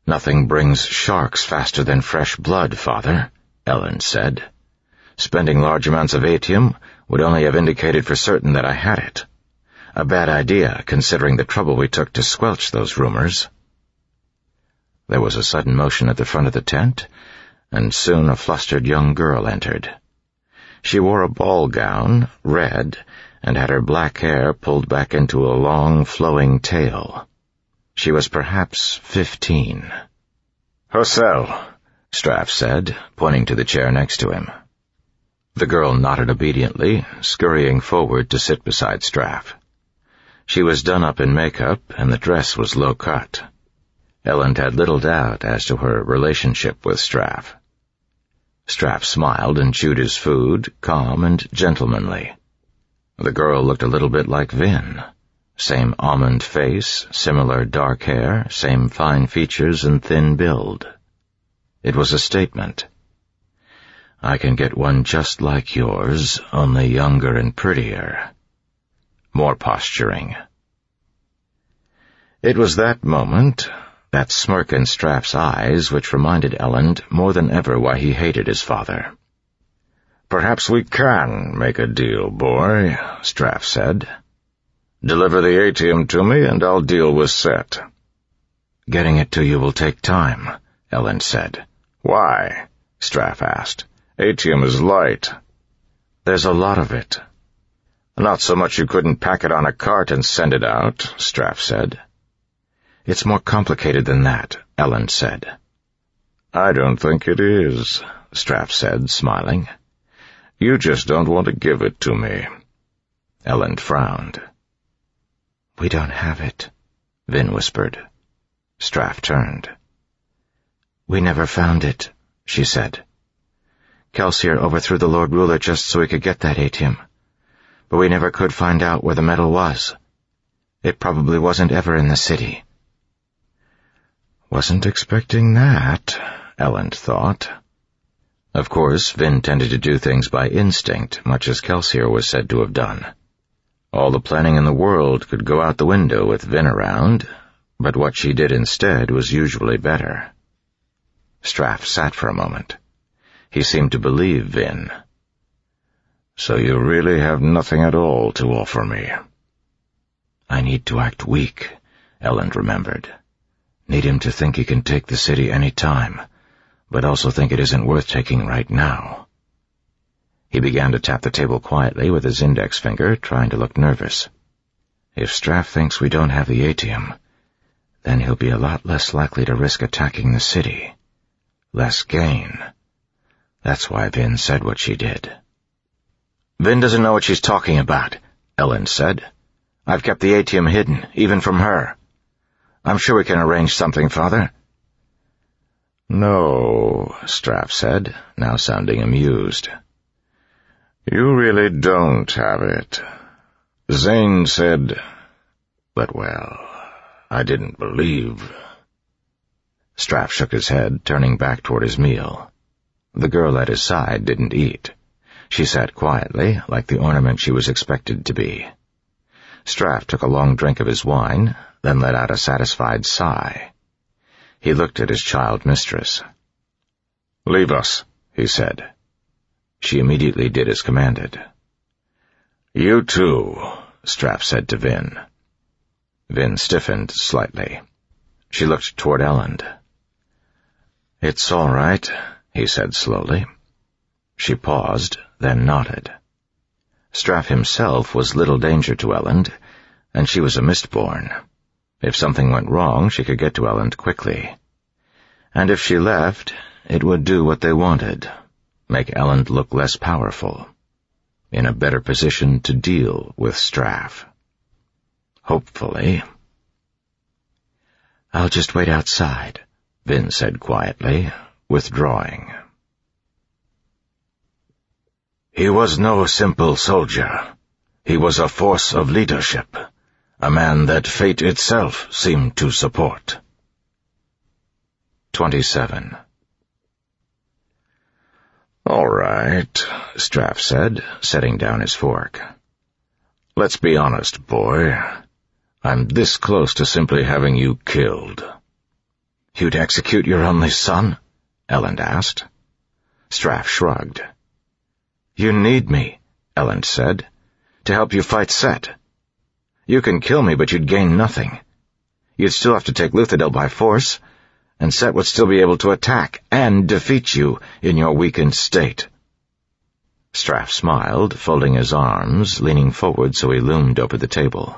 S2: "Nothing brings sharks faster than fresh blood, Father," Ellen said. "Spending large amounts of atium would only have indicated for certain that I had it. A bad idea, considering the trouble we took to squelch those rumors." There was a sudden motion at the front of the tent, and soon a flustered young girl entered. She wore a ball gown, red, and had her black hair pulled back into a long, flowing tail. She was perhaps fifteen. "Hussein," Straff said, pointing to the chair next to him. The girl nodded obediently, scurrying forward to sit beside Straff. She was done up in makeup, and the dress was low-cut. Ellen had little doubt as to her relationship with Straff. Straff smiled and chewed his food, calm and gentlemanly. The girl looked a little bit like Vin. Same almond face, similar dark hair, same fine features and thin build. It was a statement. "I can get one just like yours, only younger and prettier." More posturing. It was that moment, that smirk in Straff's eyes, which reminded Ellen more than ever why he hated his father. "Perhaps we can make a deal, boy," Straff said. "Deliver the atium to me and I'll deal with Set." "Getting it to you will take time," Ellen said. "Why?" Straff asked. "Atium is light." "There's a lot of it." "Not so much you couldn't pack it on a cart and send it out," Straff said. "It's more complicated than that," Ellen said. "I don't think it is," Straff said, smiling. "You just don't want to give it to me." Ellen frowned. "We don't have it," Vin whispered. Straff turned. "We never found it," she said. "Kelsier overthrew the Lord Ruler just so he could get that atium. But we never could find out where the metal was. It probably wasn't ever in the city." Wasn't expecting that, Ellen thought. Of course, Vin tended to do things by instinct, much as Kelsier was said to have done. All the planning in the world could go out the window with Vin around, but what she did instead was usually better. Straff sat for a moment. He seemed to believe Vin. "So you really have nothing at all to offer me." "I need to act weak," Ellen remembered. "Need him to think he can take the city any time, but also think it isn't worth taking right now." He began to tap the table quietly with his index finger, trying to look nervous. "If Straff thinks we don't have the atium, then he'll be a lot less likely to risk attacking the city. Less gain. That's why Vin said what she did." "Vin doesn't know what she's talking about," Ellen said. "I've kept the atium hidden, even from her. I'm sure we can arrange something, Father." "No," Straff said, now sounding amused. "You really don't have it. Zane said... But, well, I didn't believe..." Straff shook his head, turning back toward his meal. The girl at his side didn't eat. She sat quietly, like the ornament she was expected to be. Straff took a long drink of his wine, then let out a satisfied sigh. He looked at his child mistress. "Leave us," he said. She immediately did as commanded. "You too," Straff said to Vin. Vin stiffened slightly. She looked toward Ellen. "It's all right," he said slowly. She paused, then nodded. Straff himself was little danger to Ellen, and she was a Mistborn. If something went wrong, she could get to Ellen quickly. And if she left, it would do what they wanted, make Ellen look less powerful, in a better position to deal with Straff. Hopefully. "I'll just wait outside," Vin said quietly, withdrawing. He was no simple soldier. He was a force of leadership, a man that fate itself seemed to support. twenty-seven. "All right," Straff said, setting down his fork. "Let's be honest, boy. I'm this close to simply having you killed."
S1: You'd execute your only son? Elend asked. Straff shrugged. You need me, Elend said, to help you fight Set. You can kill me, but you'd gain nothing. You'd still have to take Luthadel by force, and Set would still be able to attack and defeat you in your weakened state. Straff smiled, folding his arms, leaning forward so he loomed over the table.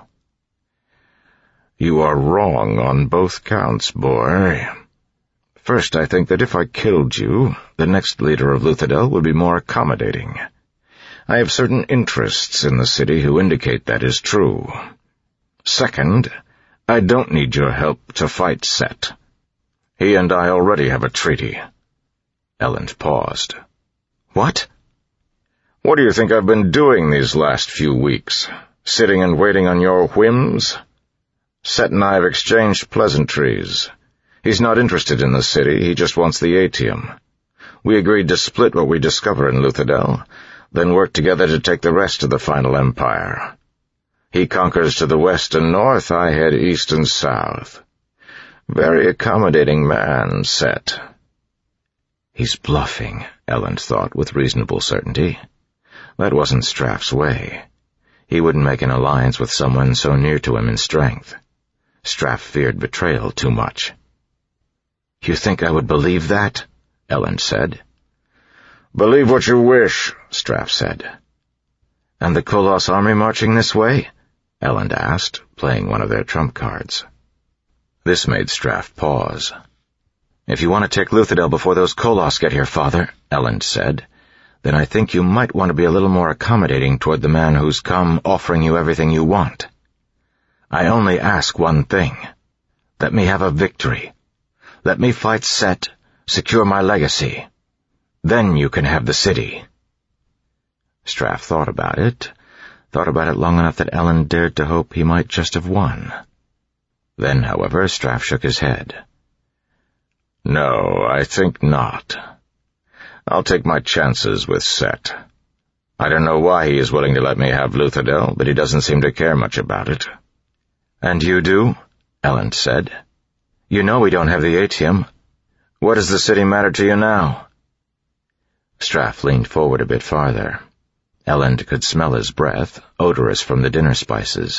S1: You are wrong on both counts, boy. First, I think that if I killed you, the next leader of Luthadel would be more accommodating. I have certain interests in the city who indicate that is true. Second, I don't need your help to fight Set. He and I already have a treaty. Elend paused. What? What do you think I've been doing these last few weeks? Sitting and waiting on your whims? Set and I have exchanged pleasantries. He's not interested in the city, he just wants the Atium. We agreed to split what we discover in Luthadel, then work together to take the rest of the final empire. He conquers to the west and north, I head east and south. Very accommodating man, Set. He's bluffing, Elend thought with reasonable certainty. That wasn't Straff's way. He wouldn't make an alliance with someone so near to him in strength. Straff feared betrayal too much. You think I would believe that? Elend said. Believe what you wish, Straff said. And the Koloss army marching this way? Elend asked, playing one of their trump cards. This made Straff pause. If you want to take Luthadel before those Koloss get here, Father, Elend said, then I think you might want to be a little more accommodating toward the man who's come offering you everything you want. I only ask one thing. Let me have a victory. Let me fight Set, secure my legacy. Then you can have the city. Straff thought about it, thought about it long enough that Elend dared to hope he might just have won. Then, however, Straff shook his head. No, I think not. I'll take my chances with Set. I don't know why he is willing to let me have Luthadel, but he doesn't seem to care much about it. And you do? Elend said. You know we don't have the Atium. What does the city matter to you now? Straff leaned forward a bit farther. Elend could smell his breath, odorous from the dinner spices.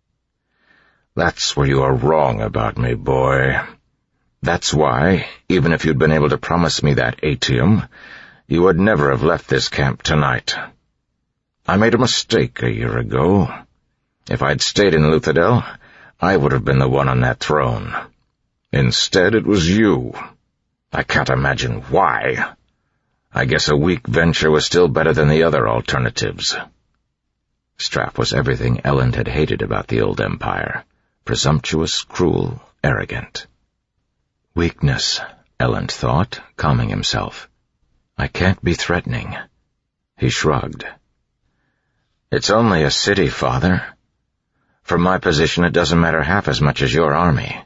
S1: That's where you are wrong about me, boy. That's why, even if you'd been able to promise me that Atium, you would never have left this camp tonight. I made a mistake a year ago. If I'd stayed in Luthadel, I would have been the one on that throne. Instead, it was you. I can't imagine why. I guess a weak venture was still better than the other alternatives. Straff was everything Elend had hated about the old empire. Presumptuous, cruel, arrogant. Weakness, Elend thought, calming himself. I can't be threatening. He shrugged. It's only a city, Father. From my position, it doesn't matter half as much as your army.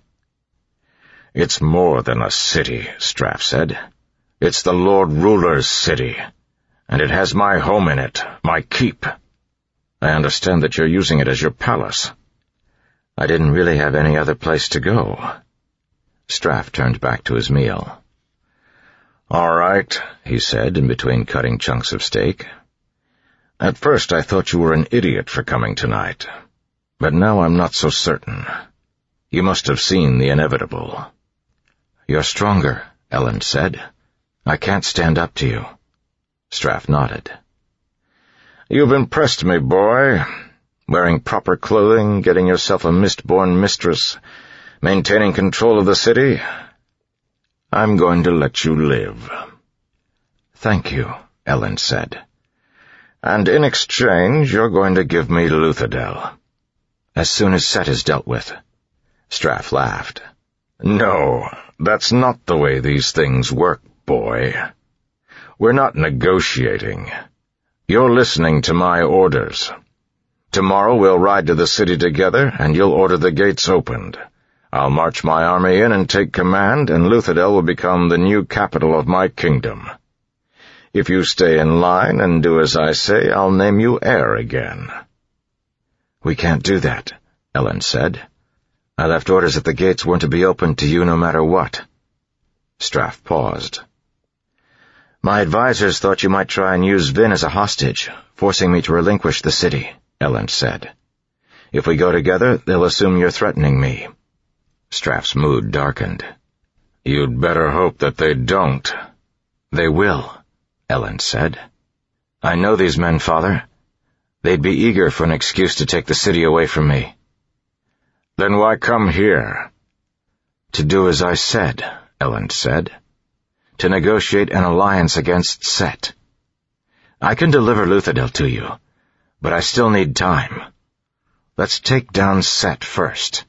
S1: It's more than a city, Straff said. It's the Lord Ruler's city, and it has my home in it, my keep. I understand that you're using it as your palace. I didn't really have any other place to go. Straff turned back to his meal. All right, he said, in between cutting chunks of steak. At first I thought you were an idiot for coming tonight, but now I'm not so certain. You must have seen the inevitable. You're stronger, Elend said. I can't stand up to you. Straff nodded. You've impressed me, boy. Wearing proper clothing, getting yourself a Mistborn mistress, maintaining control of the city. I'm going to let you live. Thank you, Elend said. And in exchange, you're going to give me Luthadel. As soon as Set is dealt with. Straff laughed. No, that's not the way these things work, boy. We're not negotiating. You're listening to my orders. Tomorrow we'll ride to the city together, and you'll order the gates opened. I'll march my army in and take command, and Luthadel will become the new capital of my kingdom. If you stay in line and do as I say, I'll name you heir again. We can't do that, Elend said. I left orders that the gates weren't to be opened to you no matter what. Straff paused. My advisors thought you might try and use Vin as a hostage, forcing me to relinquish the city, Elend said. If we go together, they'll assume you're threatening me. Straff's mood darkened. You'd better hope that they don't. They will, Elend said. I know these men, Father. They'd be eager for an excuse to take the city away from me. Then why come here? To do as I said, Elend said. To negotiate an alliance against Set. I can deliver Luthadel to you, but I still need time. Let's take down Set first.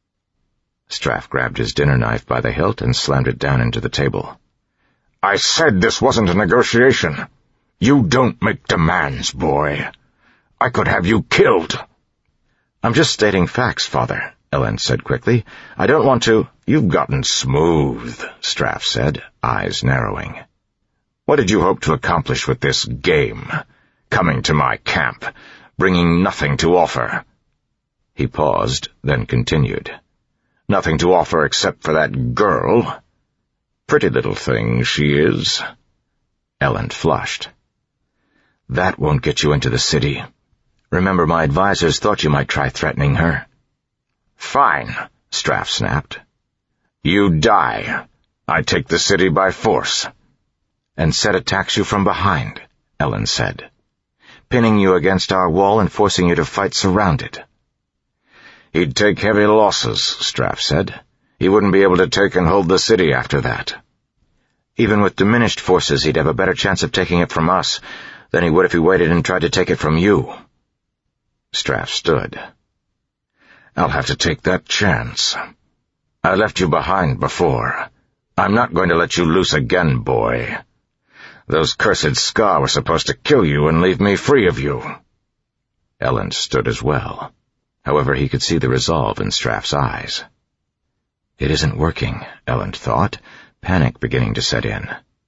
S1: Straff grabbed his dinner knife by the hilt and slammed it down into the table. I said this wasn't a negotiation. You don't make demands, boy. I could have you killed. I'm just stating facts, Father, Elend said quickly. I don't want to— You've gotten smooth, Straff said, eyes narrowing. What did you hope to accomplish with this game? Coming to my camp, bringing nothing to offer. He paused, then continued. Nothing to offer except for that girl. Pretty little thing she is. Elend flushed. That won't get you into the city. Remember, my advisors thought you might try threatening her. Fine, Straff snapped. You die. I take the city by force. And Set attacks you from behind, Elend said, pinning you against our wall and forcing you to fight surrounded. He'd take heavy losses, Straff said. He wouldn't be able to take and hold the city after that. Even with diminished forces, he'd have a better chance of taking it from us than he would if he waited and tried to take it from you. Straff stood. I'll have to take that chance. I left you behind before. I'm not going to let you loose again, boy. Those cursed Skaa were supposed to kill you and leave me free of you. Elend stood as well. However, he could see the resolve in Straff's eyes. It isn't working, Elend thought, panic beginning to set in.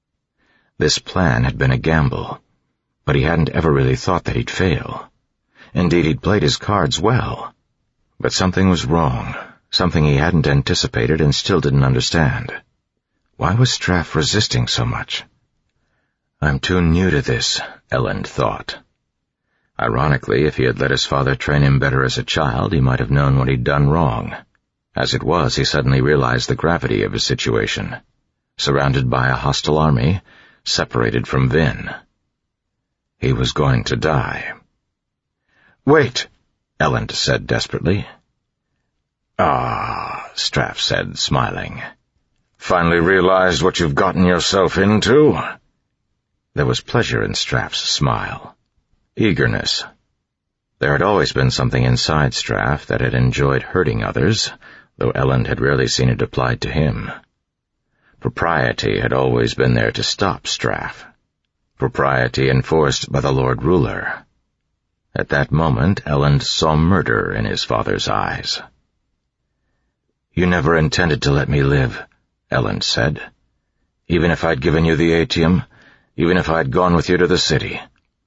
S1: This plan had been a gamble, but he hadn't ever really thought that he'd fail. Indeed, he'd played his cards well. But something was wrong, something he hadn't anticipated and still didn't understand. Why was Straff resisting so much? I'm too new to this, Elend thought. Ironically, if he had let his father train him better as a child, he might have known what he'd done wrong. As it was, he suddenly realized the gravity of his situation. Surrounded by a hostile army, separated from Vin. He was going to die. Wait, Elend said desperately. Ah, Straff said, smiling. Finally realized what you've gotten yourself into? There was pleasure in Straff's smile. Eagerness. There had always been something inside Straff that had enjoyed hurting others, though Elend had rarely seen it applied to him. Propriety had always been there to stop Straff. Propriety enforced by the Lord Ruler. At that moment, Elend saw murder in his father's eyes. You never intended to let me live, Elend said. Even if I'd given you the Atium, even if I'd gone with you to the city.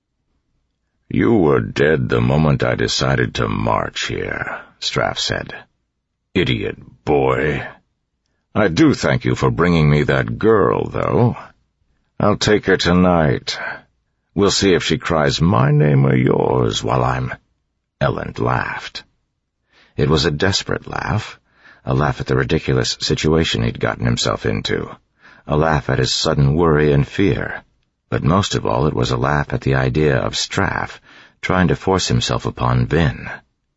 S1: You were dead the moment I decided to march here, Straff said. Idiot boy. I do thank you for bringing me that girl, though. I'll take her tonight. We'll see if she cries my name or yours while I'm— Elend laughed. It was a desperate laugh, a laugh at the ridiculous situation he'd gotten himself into, a laugh at his sudden worry and fear. But most of all, it was a laugh at the idea of Straff trying to force himself upon Vin.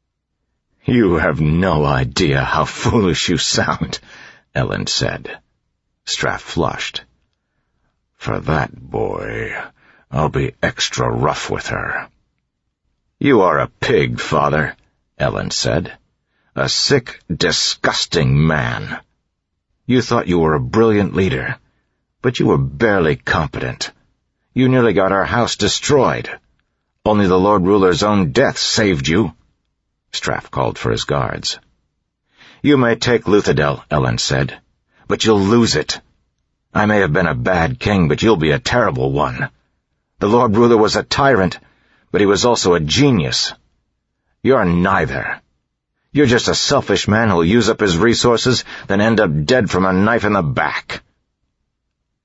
S1: You have no idea how foolish you sound, Elend said. Straff flushed. For that, boy, I'll be extra rough with her. You are a pig, Father, Elend said. A sick, disgusting man. You thought you were a brilliant leader, but you were barely competent. You nearly got our house destroyed. Only the Lord Ruler's own death saved you. Straff called for his guards. You may take Luthadel, Elend said, but you'll lose it. I may have been a bad king, but you'll be a terrible one. The Lord Ruler was a tyrant, but he was also a genius. You're neither. You're just a selfish man who'll use up his resources, then end up dead from a knife in the back.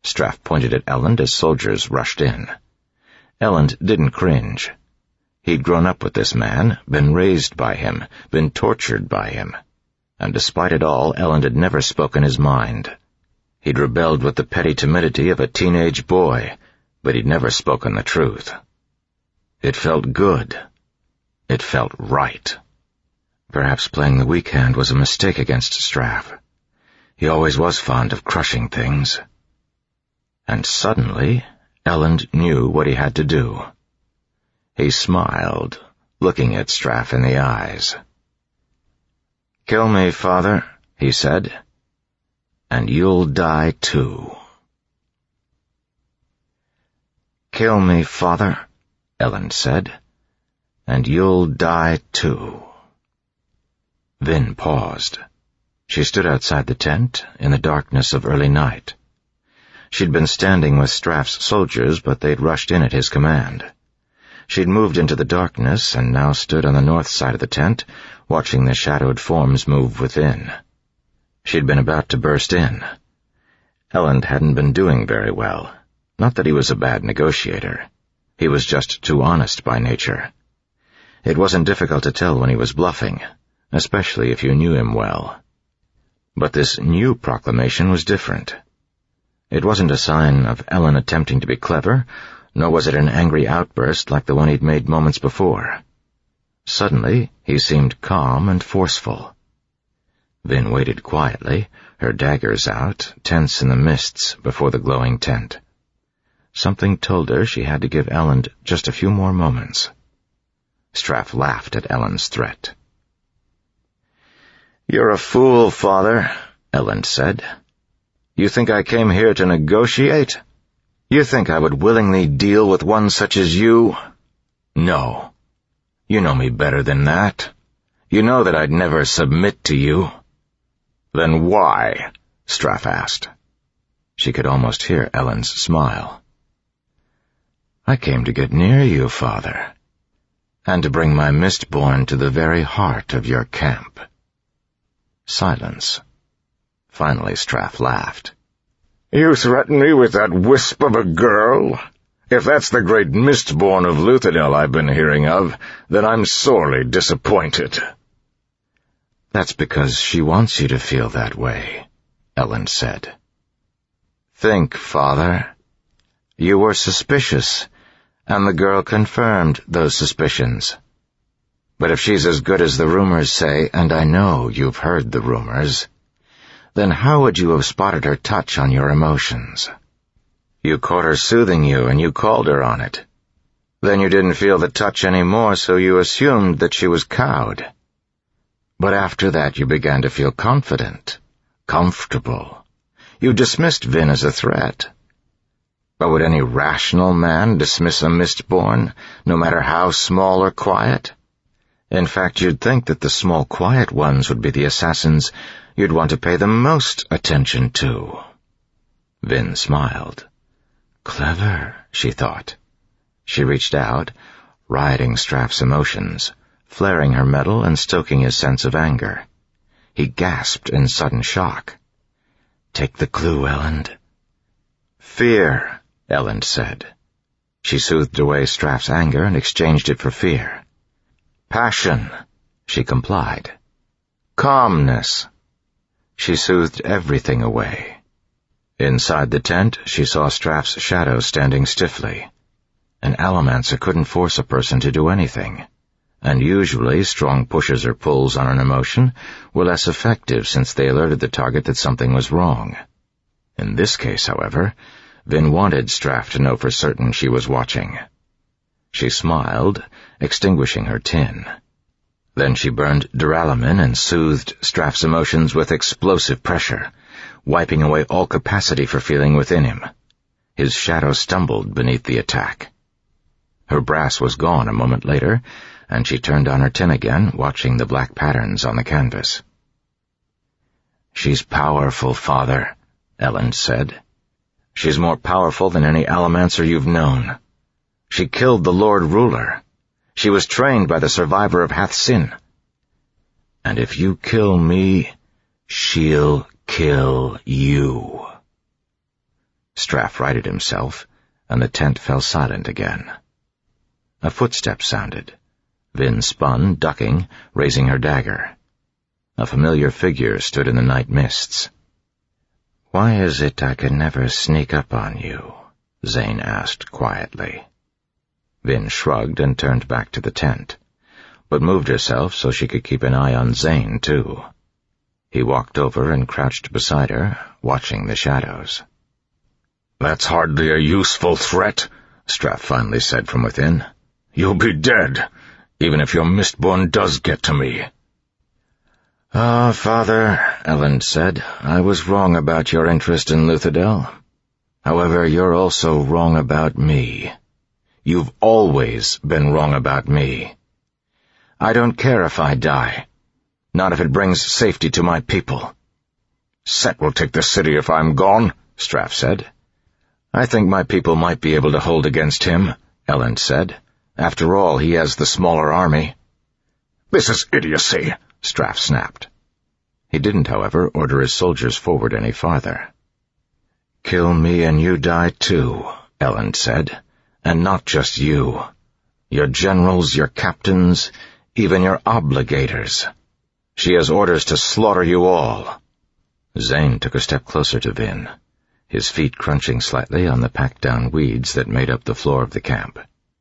S1: Straff pointed at Elend as soldiers rushed in. Elend didn't cringe. He'd grown up with this man, been raised by him, been tortured by him. And despite it all, Elend had never spoken his mind. He'd rebelled with the petty timidity of a teenage boy, but he'd never spoken the truth. It felt good. It felt right. Perhaps playing the weak hand was a mistake against Straff. He always was fond of crushing things. And suddenly, Elend knew what he had to do. He smiled, looking at Straff in the eyes. "Kill me, father," he said, "and you'll die too." "Kill me, father," Elend said, "and you'll die too." Vin paused. She stood outside the tent, in the darkness of early night. She'd been standing with Straff's soldiers, but they'd rushed in at his command. She'd moved into the darkness and now stood on the north side of the tent, watching the shadowed forms move within. She'd been about to burst in. Elend hadn't been doing very well. Not that he was a bad negotiator. He was just too honest by nature. It wasn't difficult to tell when he was bluffing, especially if you knew him well. But this new proclamation was different. It wasn't a sign of Elend attempting to be clever, nor was it an angry outburst like the one he'd made moments before. Suddenly, he seemed calm and forceful. Vin waited quietly, her daggers out, tense in the mists before the glowing tent. Something told her she had to give Elend just a few more moments. Straff laughed at Elend's threat. "You're a fool, father," Elend said. "You think I came here to negotiate? You think I would willingly deal with one such as you? No. You know me better than that. You know that I'd never submit to you." "Then why?" Straff asked. She could almost hear Elend's smile. "I came to get near you, father, and to bring my Mistborn to the very heart of your camp." Silence. Finally Straff laughed. "You threaten me with that wisp of a girl? If that's the great Mistborn of Luthadel I've been hearing of, then I'm sorely disappointed." "That's because she wants you to feel that way," Elend said. "Think, father. You were suspicious, and the girl confirmed those suspicions. But if she's as good as the rumors say, and I know you've heard the rumors, then how would you have spotted her touch on your emotions? You caught her soothing you, and you called her on it. Then you didn't feel the touch anymore, so you assumed that she was cowed. But after that you began to feel confident, comfortable. You dismissed Vin as a threat. But would any rational man dismiss a Mistborn, no matter how small or quiet? In fact, you'd think that the small, quiet ones would be the assassins you'd want to pay the most attention to." Vin smiled. Clever, she thought. She reached out, riding Straff's emotions, flaring her mettle and stoking his sense of anger. He gasped in sudden shock. "Take the clue, Elend." "Fear," Elend said. She soothed away Straff's anger and exchanged it for fear. "Passion," she complied. "Calmness." She soothed everything away. Inside the tent, she saw Straff's shadow standing stiffly. An Allomancer couldn't force a person to do anything, and usually strong pushes or pulls on an emotion were less effective since they alerted the target that something was wrong. In this case, however, Vin wanted Straff to know for certain she was watching. She smiled, extinguishing her tin. Then she burned duralumin and soothed Straff's emotions with explosive pressure, wiping away all capacity for feeling within him. His shadow stumbled beneath the attack. Her brass was gone a moment later, and she turned on her tin again, watching the black patterns on the canvas. "She's powerful, father," Elend said. "She's more powerful than any Allomancer you've known. She killed the Lord Ruler. She was trained by the survivor of Hath-Sin. And if you kill me, she'll kill you." Straff righted himself, and the tent fell silent again. A footstep sounded. Vin spun, ducking, raising her dagger. A familiar figure stood in the night mists. "Why is it I can never sneak up on you?" Zane asked quietly. Vin shrugged and turned back to the tent, but moved herself so she could keep an eye on Zane, too. He walked over and crouched beside her, watching the shadows. "That's hardly a useful threat," Straff finally said from within. "You'll be dead, even if your Mistborn does get to me." "Ah, Father," Elend said, "I was wrong about your interest in Luthadel. However, you're also wrong about me. You've always been wrong about me. I don't care if I die, not if it brings safety to my people." "Set will take the city if I'm gone," Straff said. "I think my people might be able to hold against him," Elend said. "After all, he has the smaller army." "This is idiocy," Straff snapped. He didn't, however, order his soldiers forward any farther. "Kill me and you die too," Elend said. "And not just you. Your generals, your captains, even your obligators. She has orders to slaughter you all." Zane took a step closer to Vin, his feet crunching slightly on the packed-down weeds that made up the floor of the camp.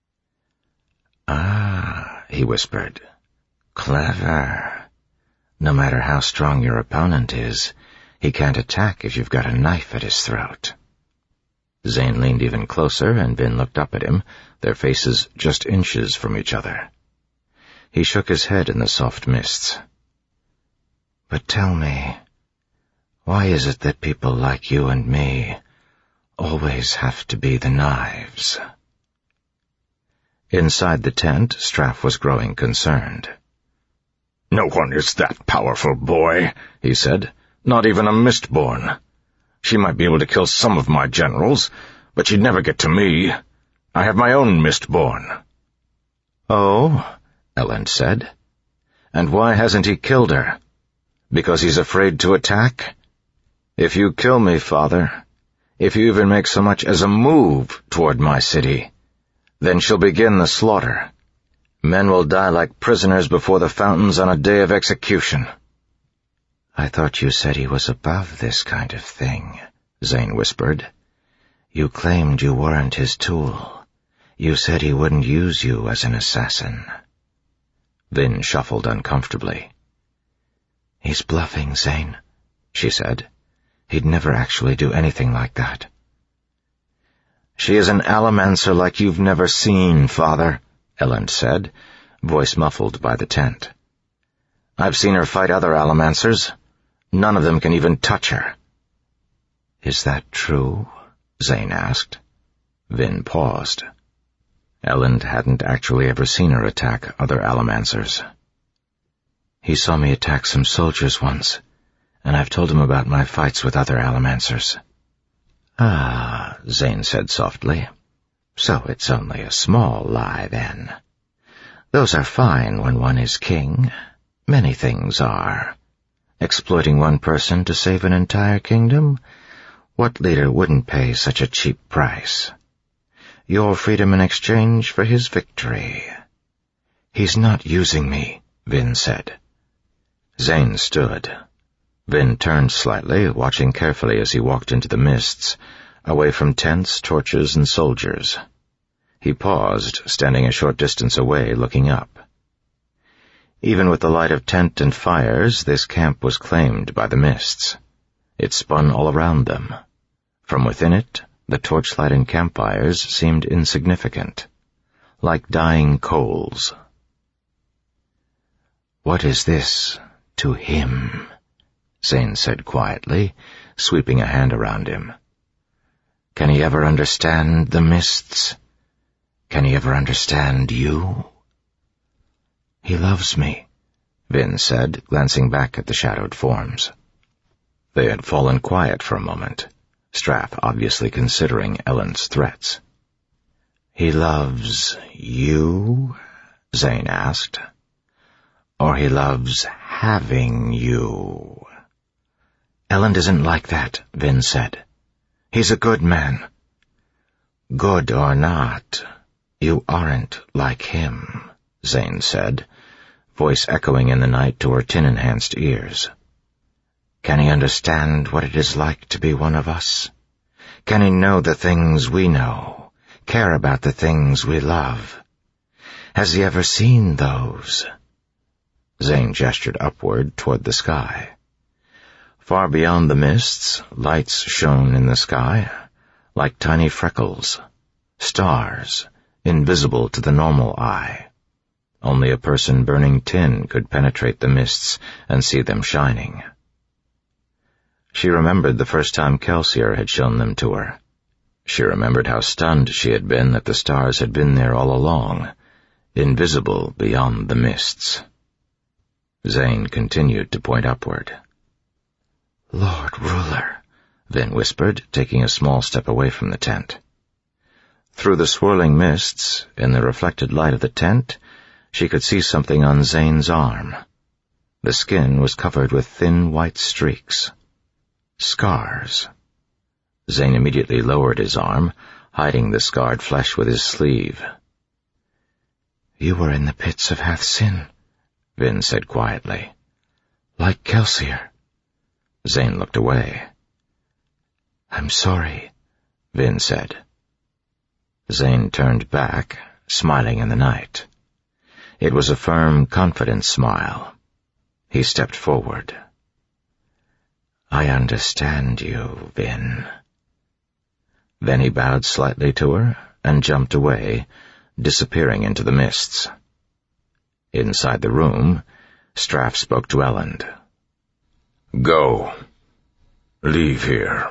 S1: "Ah," he whispered. "Clever. No matter how strong your opponent is, he can't attack if you've got a knife at his throat." Zane leaned even closer, and Vin looked up at him, their faces just inches from each other. He shook his head in the soft mists. "But tell me, why is it that people like you and me always have to be the knives?" Inside the tent, Straff was growing concerned. "No one is that powerful, boy," he said. "Not even a Mistborn. She might be able to kill some of my generals, but she'd never get to me. I have my own Mistborn." "Oh?" Elend said. "And why hasn't he killed her? Because he's afraid to attack? If you kill me, Father, if you even make so much as a move toward my city, then she'll begin the slaughter. Men will die like prisoners before the fountains on a day of execution." "I thought you said he was above this kind of thing," Zane whispered. "You claimed you weren't his tool. You said he wouldn't use you as an assassin." Vin shuffled uncomfortably. "He's bluffing, Zane," she said. "He'd never actually do anything like that." "She is an Allomancer like you've never seen, Father," Elend said, voice muffled by the tent. "I've seen her fight other Allomancers. None of them can even touch her." "Is that true?" Zane asked. Vin paused. Elend hadn't actually ever seen her attack other Allomancers. "He saw me attack some soldiers once, and I've told him about my fights with other Allomancers." "Ah," Zane said softly. "So it's only a small lie, then. Those are fine when one is king. Many things are. Exploiting one person to save an entire kingdom? What leader wouldn't pay such a cheap price? Your freedom in exchange for his victory." "He's not using me," Vin said. Zane stood. Vin turned slightly, watching carefully as he walked into the mists, away from tents, torches, and soldiers. He paused, standing a short distance away, looking up. Even with the light of tent and fires, this camp was claimed by the mists. It spun all around them. From within it, the torchlight and campfires seemed insignificant, like dying coals. "What is this to him?" Zane said quietly, sweeping a hand around him. "Can he ever understand the mists? Can he ever understand you?" "He loves me," Vin said, glancing back at the shadowed forms. They had fallen quiet for a moment, Straff obviously considering Elend's threats. "He loves you?" Zane asked. "Or he loves having you?" "Elend isn't like that," Vin said. He's a good man." "Good or not, you aren't like him," Zane said, voice echoing in the night to her tin-enhanced ears. "Can he understand what it is like to be one of us? Can he know the things we know, care about the things we love? Has he ever seen those?" Zane gestured upward toward the sky. Far beyond the mists, lights shone in the sky, like tiny freckles, stars, invisible to the normal eye. Only a person burning tin could penetrate the mists and see them shining. She remembered the first time Kelsier had shown them to her. She remembered how stunned she had been that the stars had been there all along, invisible beyond the mists. Zane continued to point upward. "Lord Ruler," Vin whispered, taking a small step away from the tent. Through the swirling mists, in the reflected light of the tent, she could see something on Zane's arm. The skin was covered with thin white streaks. Scars. Zane immediately lowered his arm, hiding the scarred flesh with his sleeve. "You were in the pits of Hath-Sin," Vin said quietly. "Like Kelsier." Zane looked away. "I'm sorry," Vin said. Zane turned back, smiling in the night. It was a firm, confident smile. He stepped forward. "I understand you, Vin." Then he bowed slightly to her and jumped away, disappearing into the mists. Inside the room, Straff spoke to Elend. "Go. Leave here."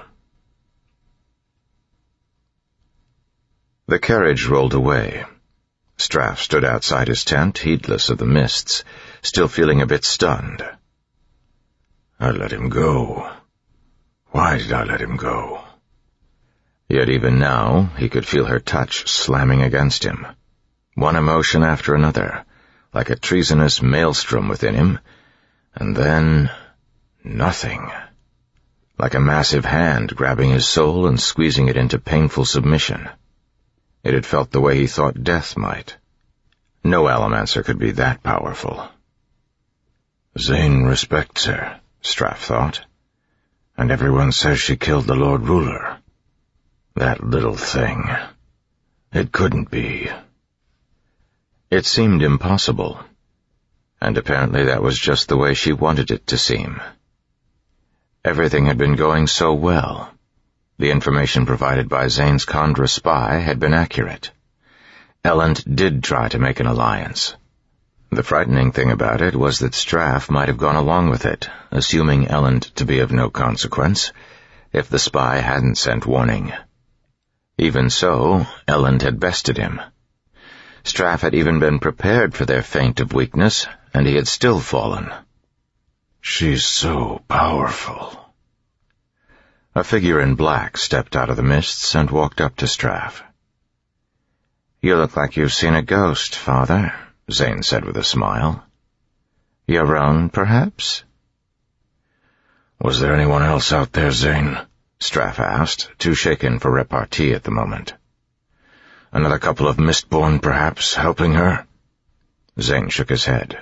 S1: The carriage rolled away. Straff stood outside his tent, heedless of the mists, still feeling a bit stunned. I let him go. Why did I let him go? Yet even now he could feel her touch slamming against him. One emotion after another, like a treasonous maelstrom within him, and then nothing. Like a massive hand grabbing his soul and squeezing it into painful submission. It had felt the way he thought death might. No Allomancer could be that powerful. Zane respects her, Straff thought, and everyone says she killed the Lord Ruler. That little thing. It couldn't be. It seemed impossible, and apparently that was just the way she wanted it to seem. Everything had been going so well. The information provided by Zane's Kandra spy had been accurate. Elend did try to make an alliance. The frightening thing about it was that Straff might have gone along with it, assuming Elend to be of no consequence, if the spy hadn't sent warning. Even so, Elend had bested him. Straff had even been prepared for their feint of weakness, and he had still fallen. She's so powerful. A figure in black stepped out of the mists and walked up to Straff. You look like you've seen a ghost, Father, Zane said with a smile. Your own, perhaps? Was there anyone else out there, Zane? Straff asked, too shaken for repartee at the moment. Another couple of Mistborn, perhaps, helping her? Zane shook his head.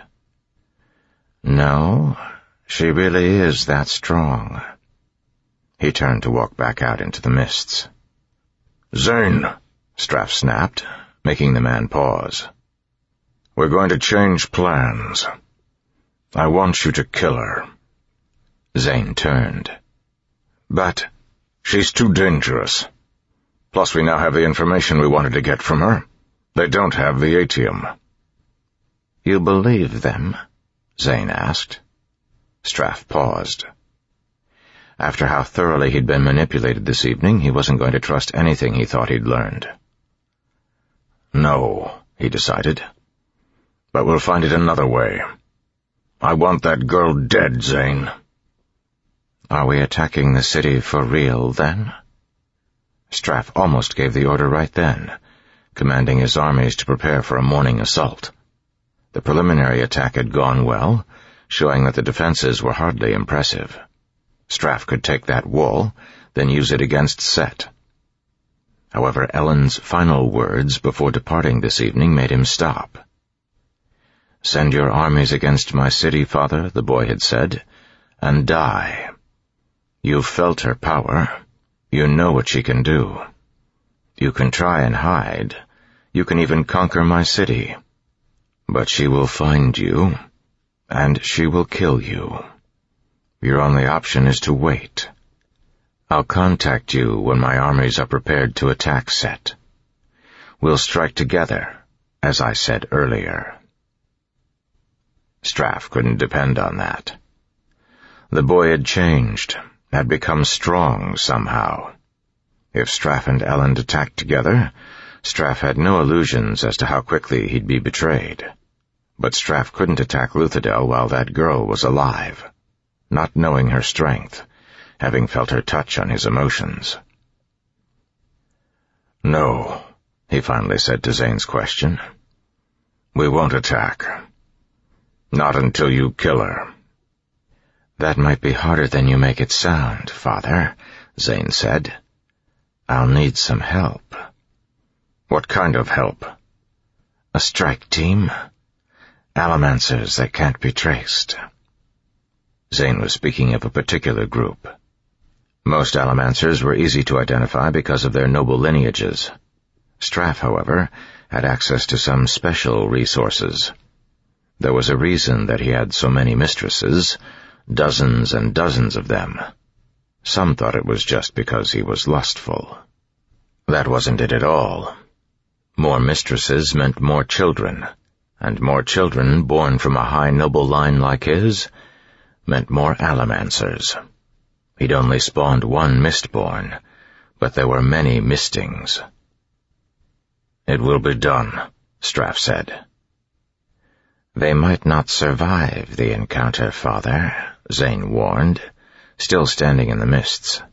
S1: No, she really is that strong. He turned to walk back out into the mists. Zane, Straff snapped, making the man pause. We're going to change plans. I want you to kill her. Zane turned. But she's too dangerous. Plus we now have the information we wanted to get from her. They don't have the Atium. You believe them? Zane asked. Straff paused. After how thoroughly he'd been manipulated this evening, he wasn't going to trust anything he thought he'd learned. No, he decided. But we'll find it another way. I want that girl dead, Zane. Are we attacking the city for real, then? Straff almost gave the order right then, commanding his armies to prepare for a morning assault. The preliminary attack had gone well, showing that the defenses were hardly impressive. Straff could take that wall, then use it against Set. However, Elend's final words before departing this evening made him stop. "Send your armies against my city, father," the boy had said, "and die. You've felt her power. You know what she can do. You can try and hide. You can even conquer my city. But she will find you, and she will kill you. Your only option is to wait. I'll contact you when my armies are prepared to attack Set. We'll strike together, as I said earlier." Straff couldn't depend on that. The boy had changed, had become strong somehow. If Straff and Elend attacked together, Straff had no illusions as to how quickly he'd be betrayed. But Straff couldn't attack Luthadel while that girl was alive, not knowing her strength, having felt her touch on his emotions. "No," he finally said to Zane's question. "We won't attack. Not until you kill her." "That might be harder than you make it sound, father," Zane said. "I'll need some help." "What kind of help?" "A strike team. Allomancers that can't be traced." Zane was speaking of a particular group. Most Allomancers were easy to identify because of their noble lineages. Straff, however, had access to some special resources. There was a reason that he had so many mistresses, dozens and dozens of them. Some thought it was just because he was lustful. That wasn't it at all. More mistresses meant more children, and more children born from a high noble line like his meant more Allomancers. He'd only spawned one Mistborn, but there were many Mistings. "It will be done," Straff said. "They might not survive the encounter, father," Zane warned, still standing in the mists.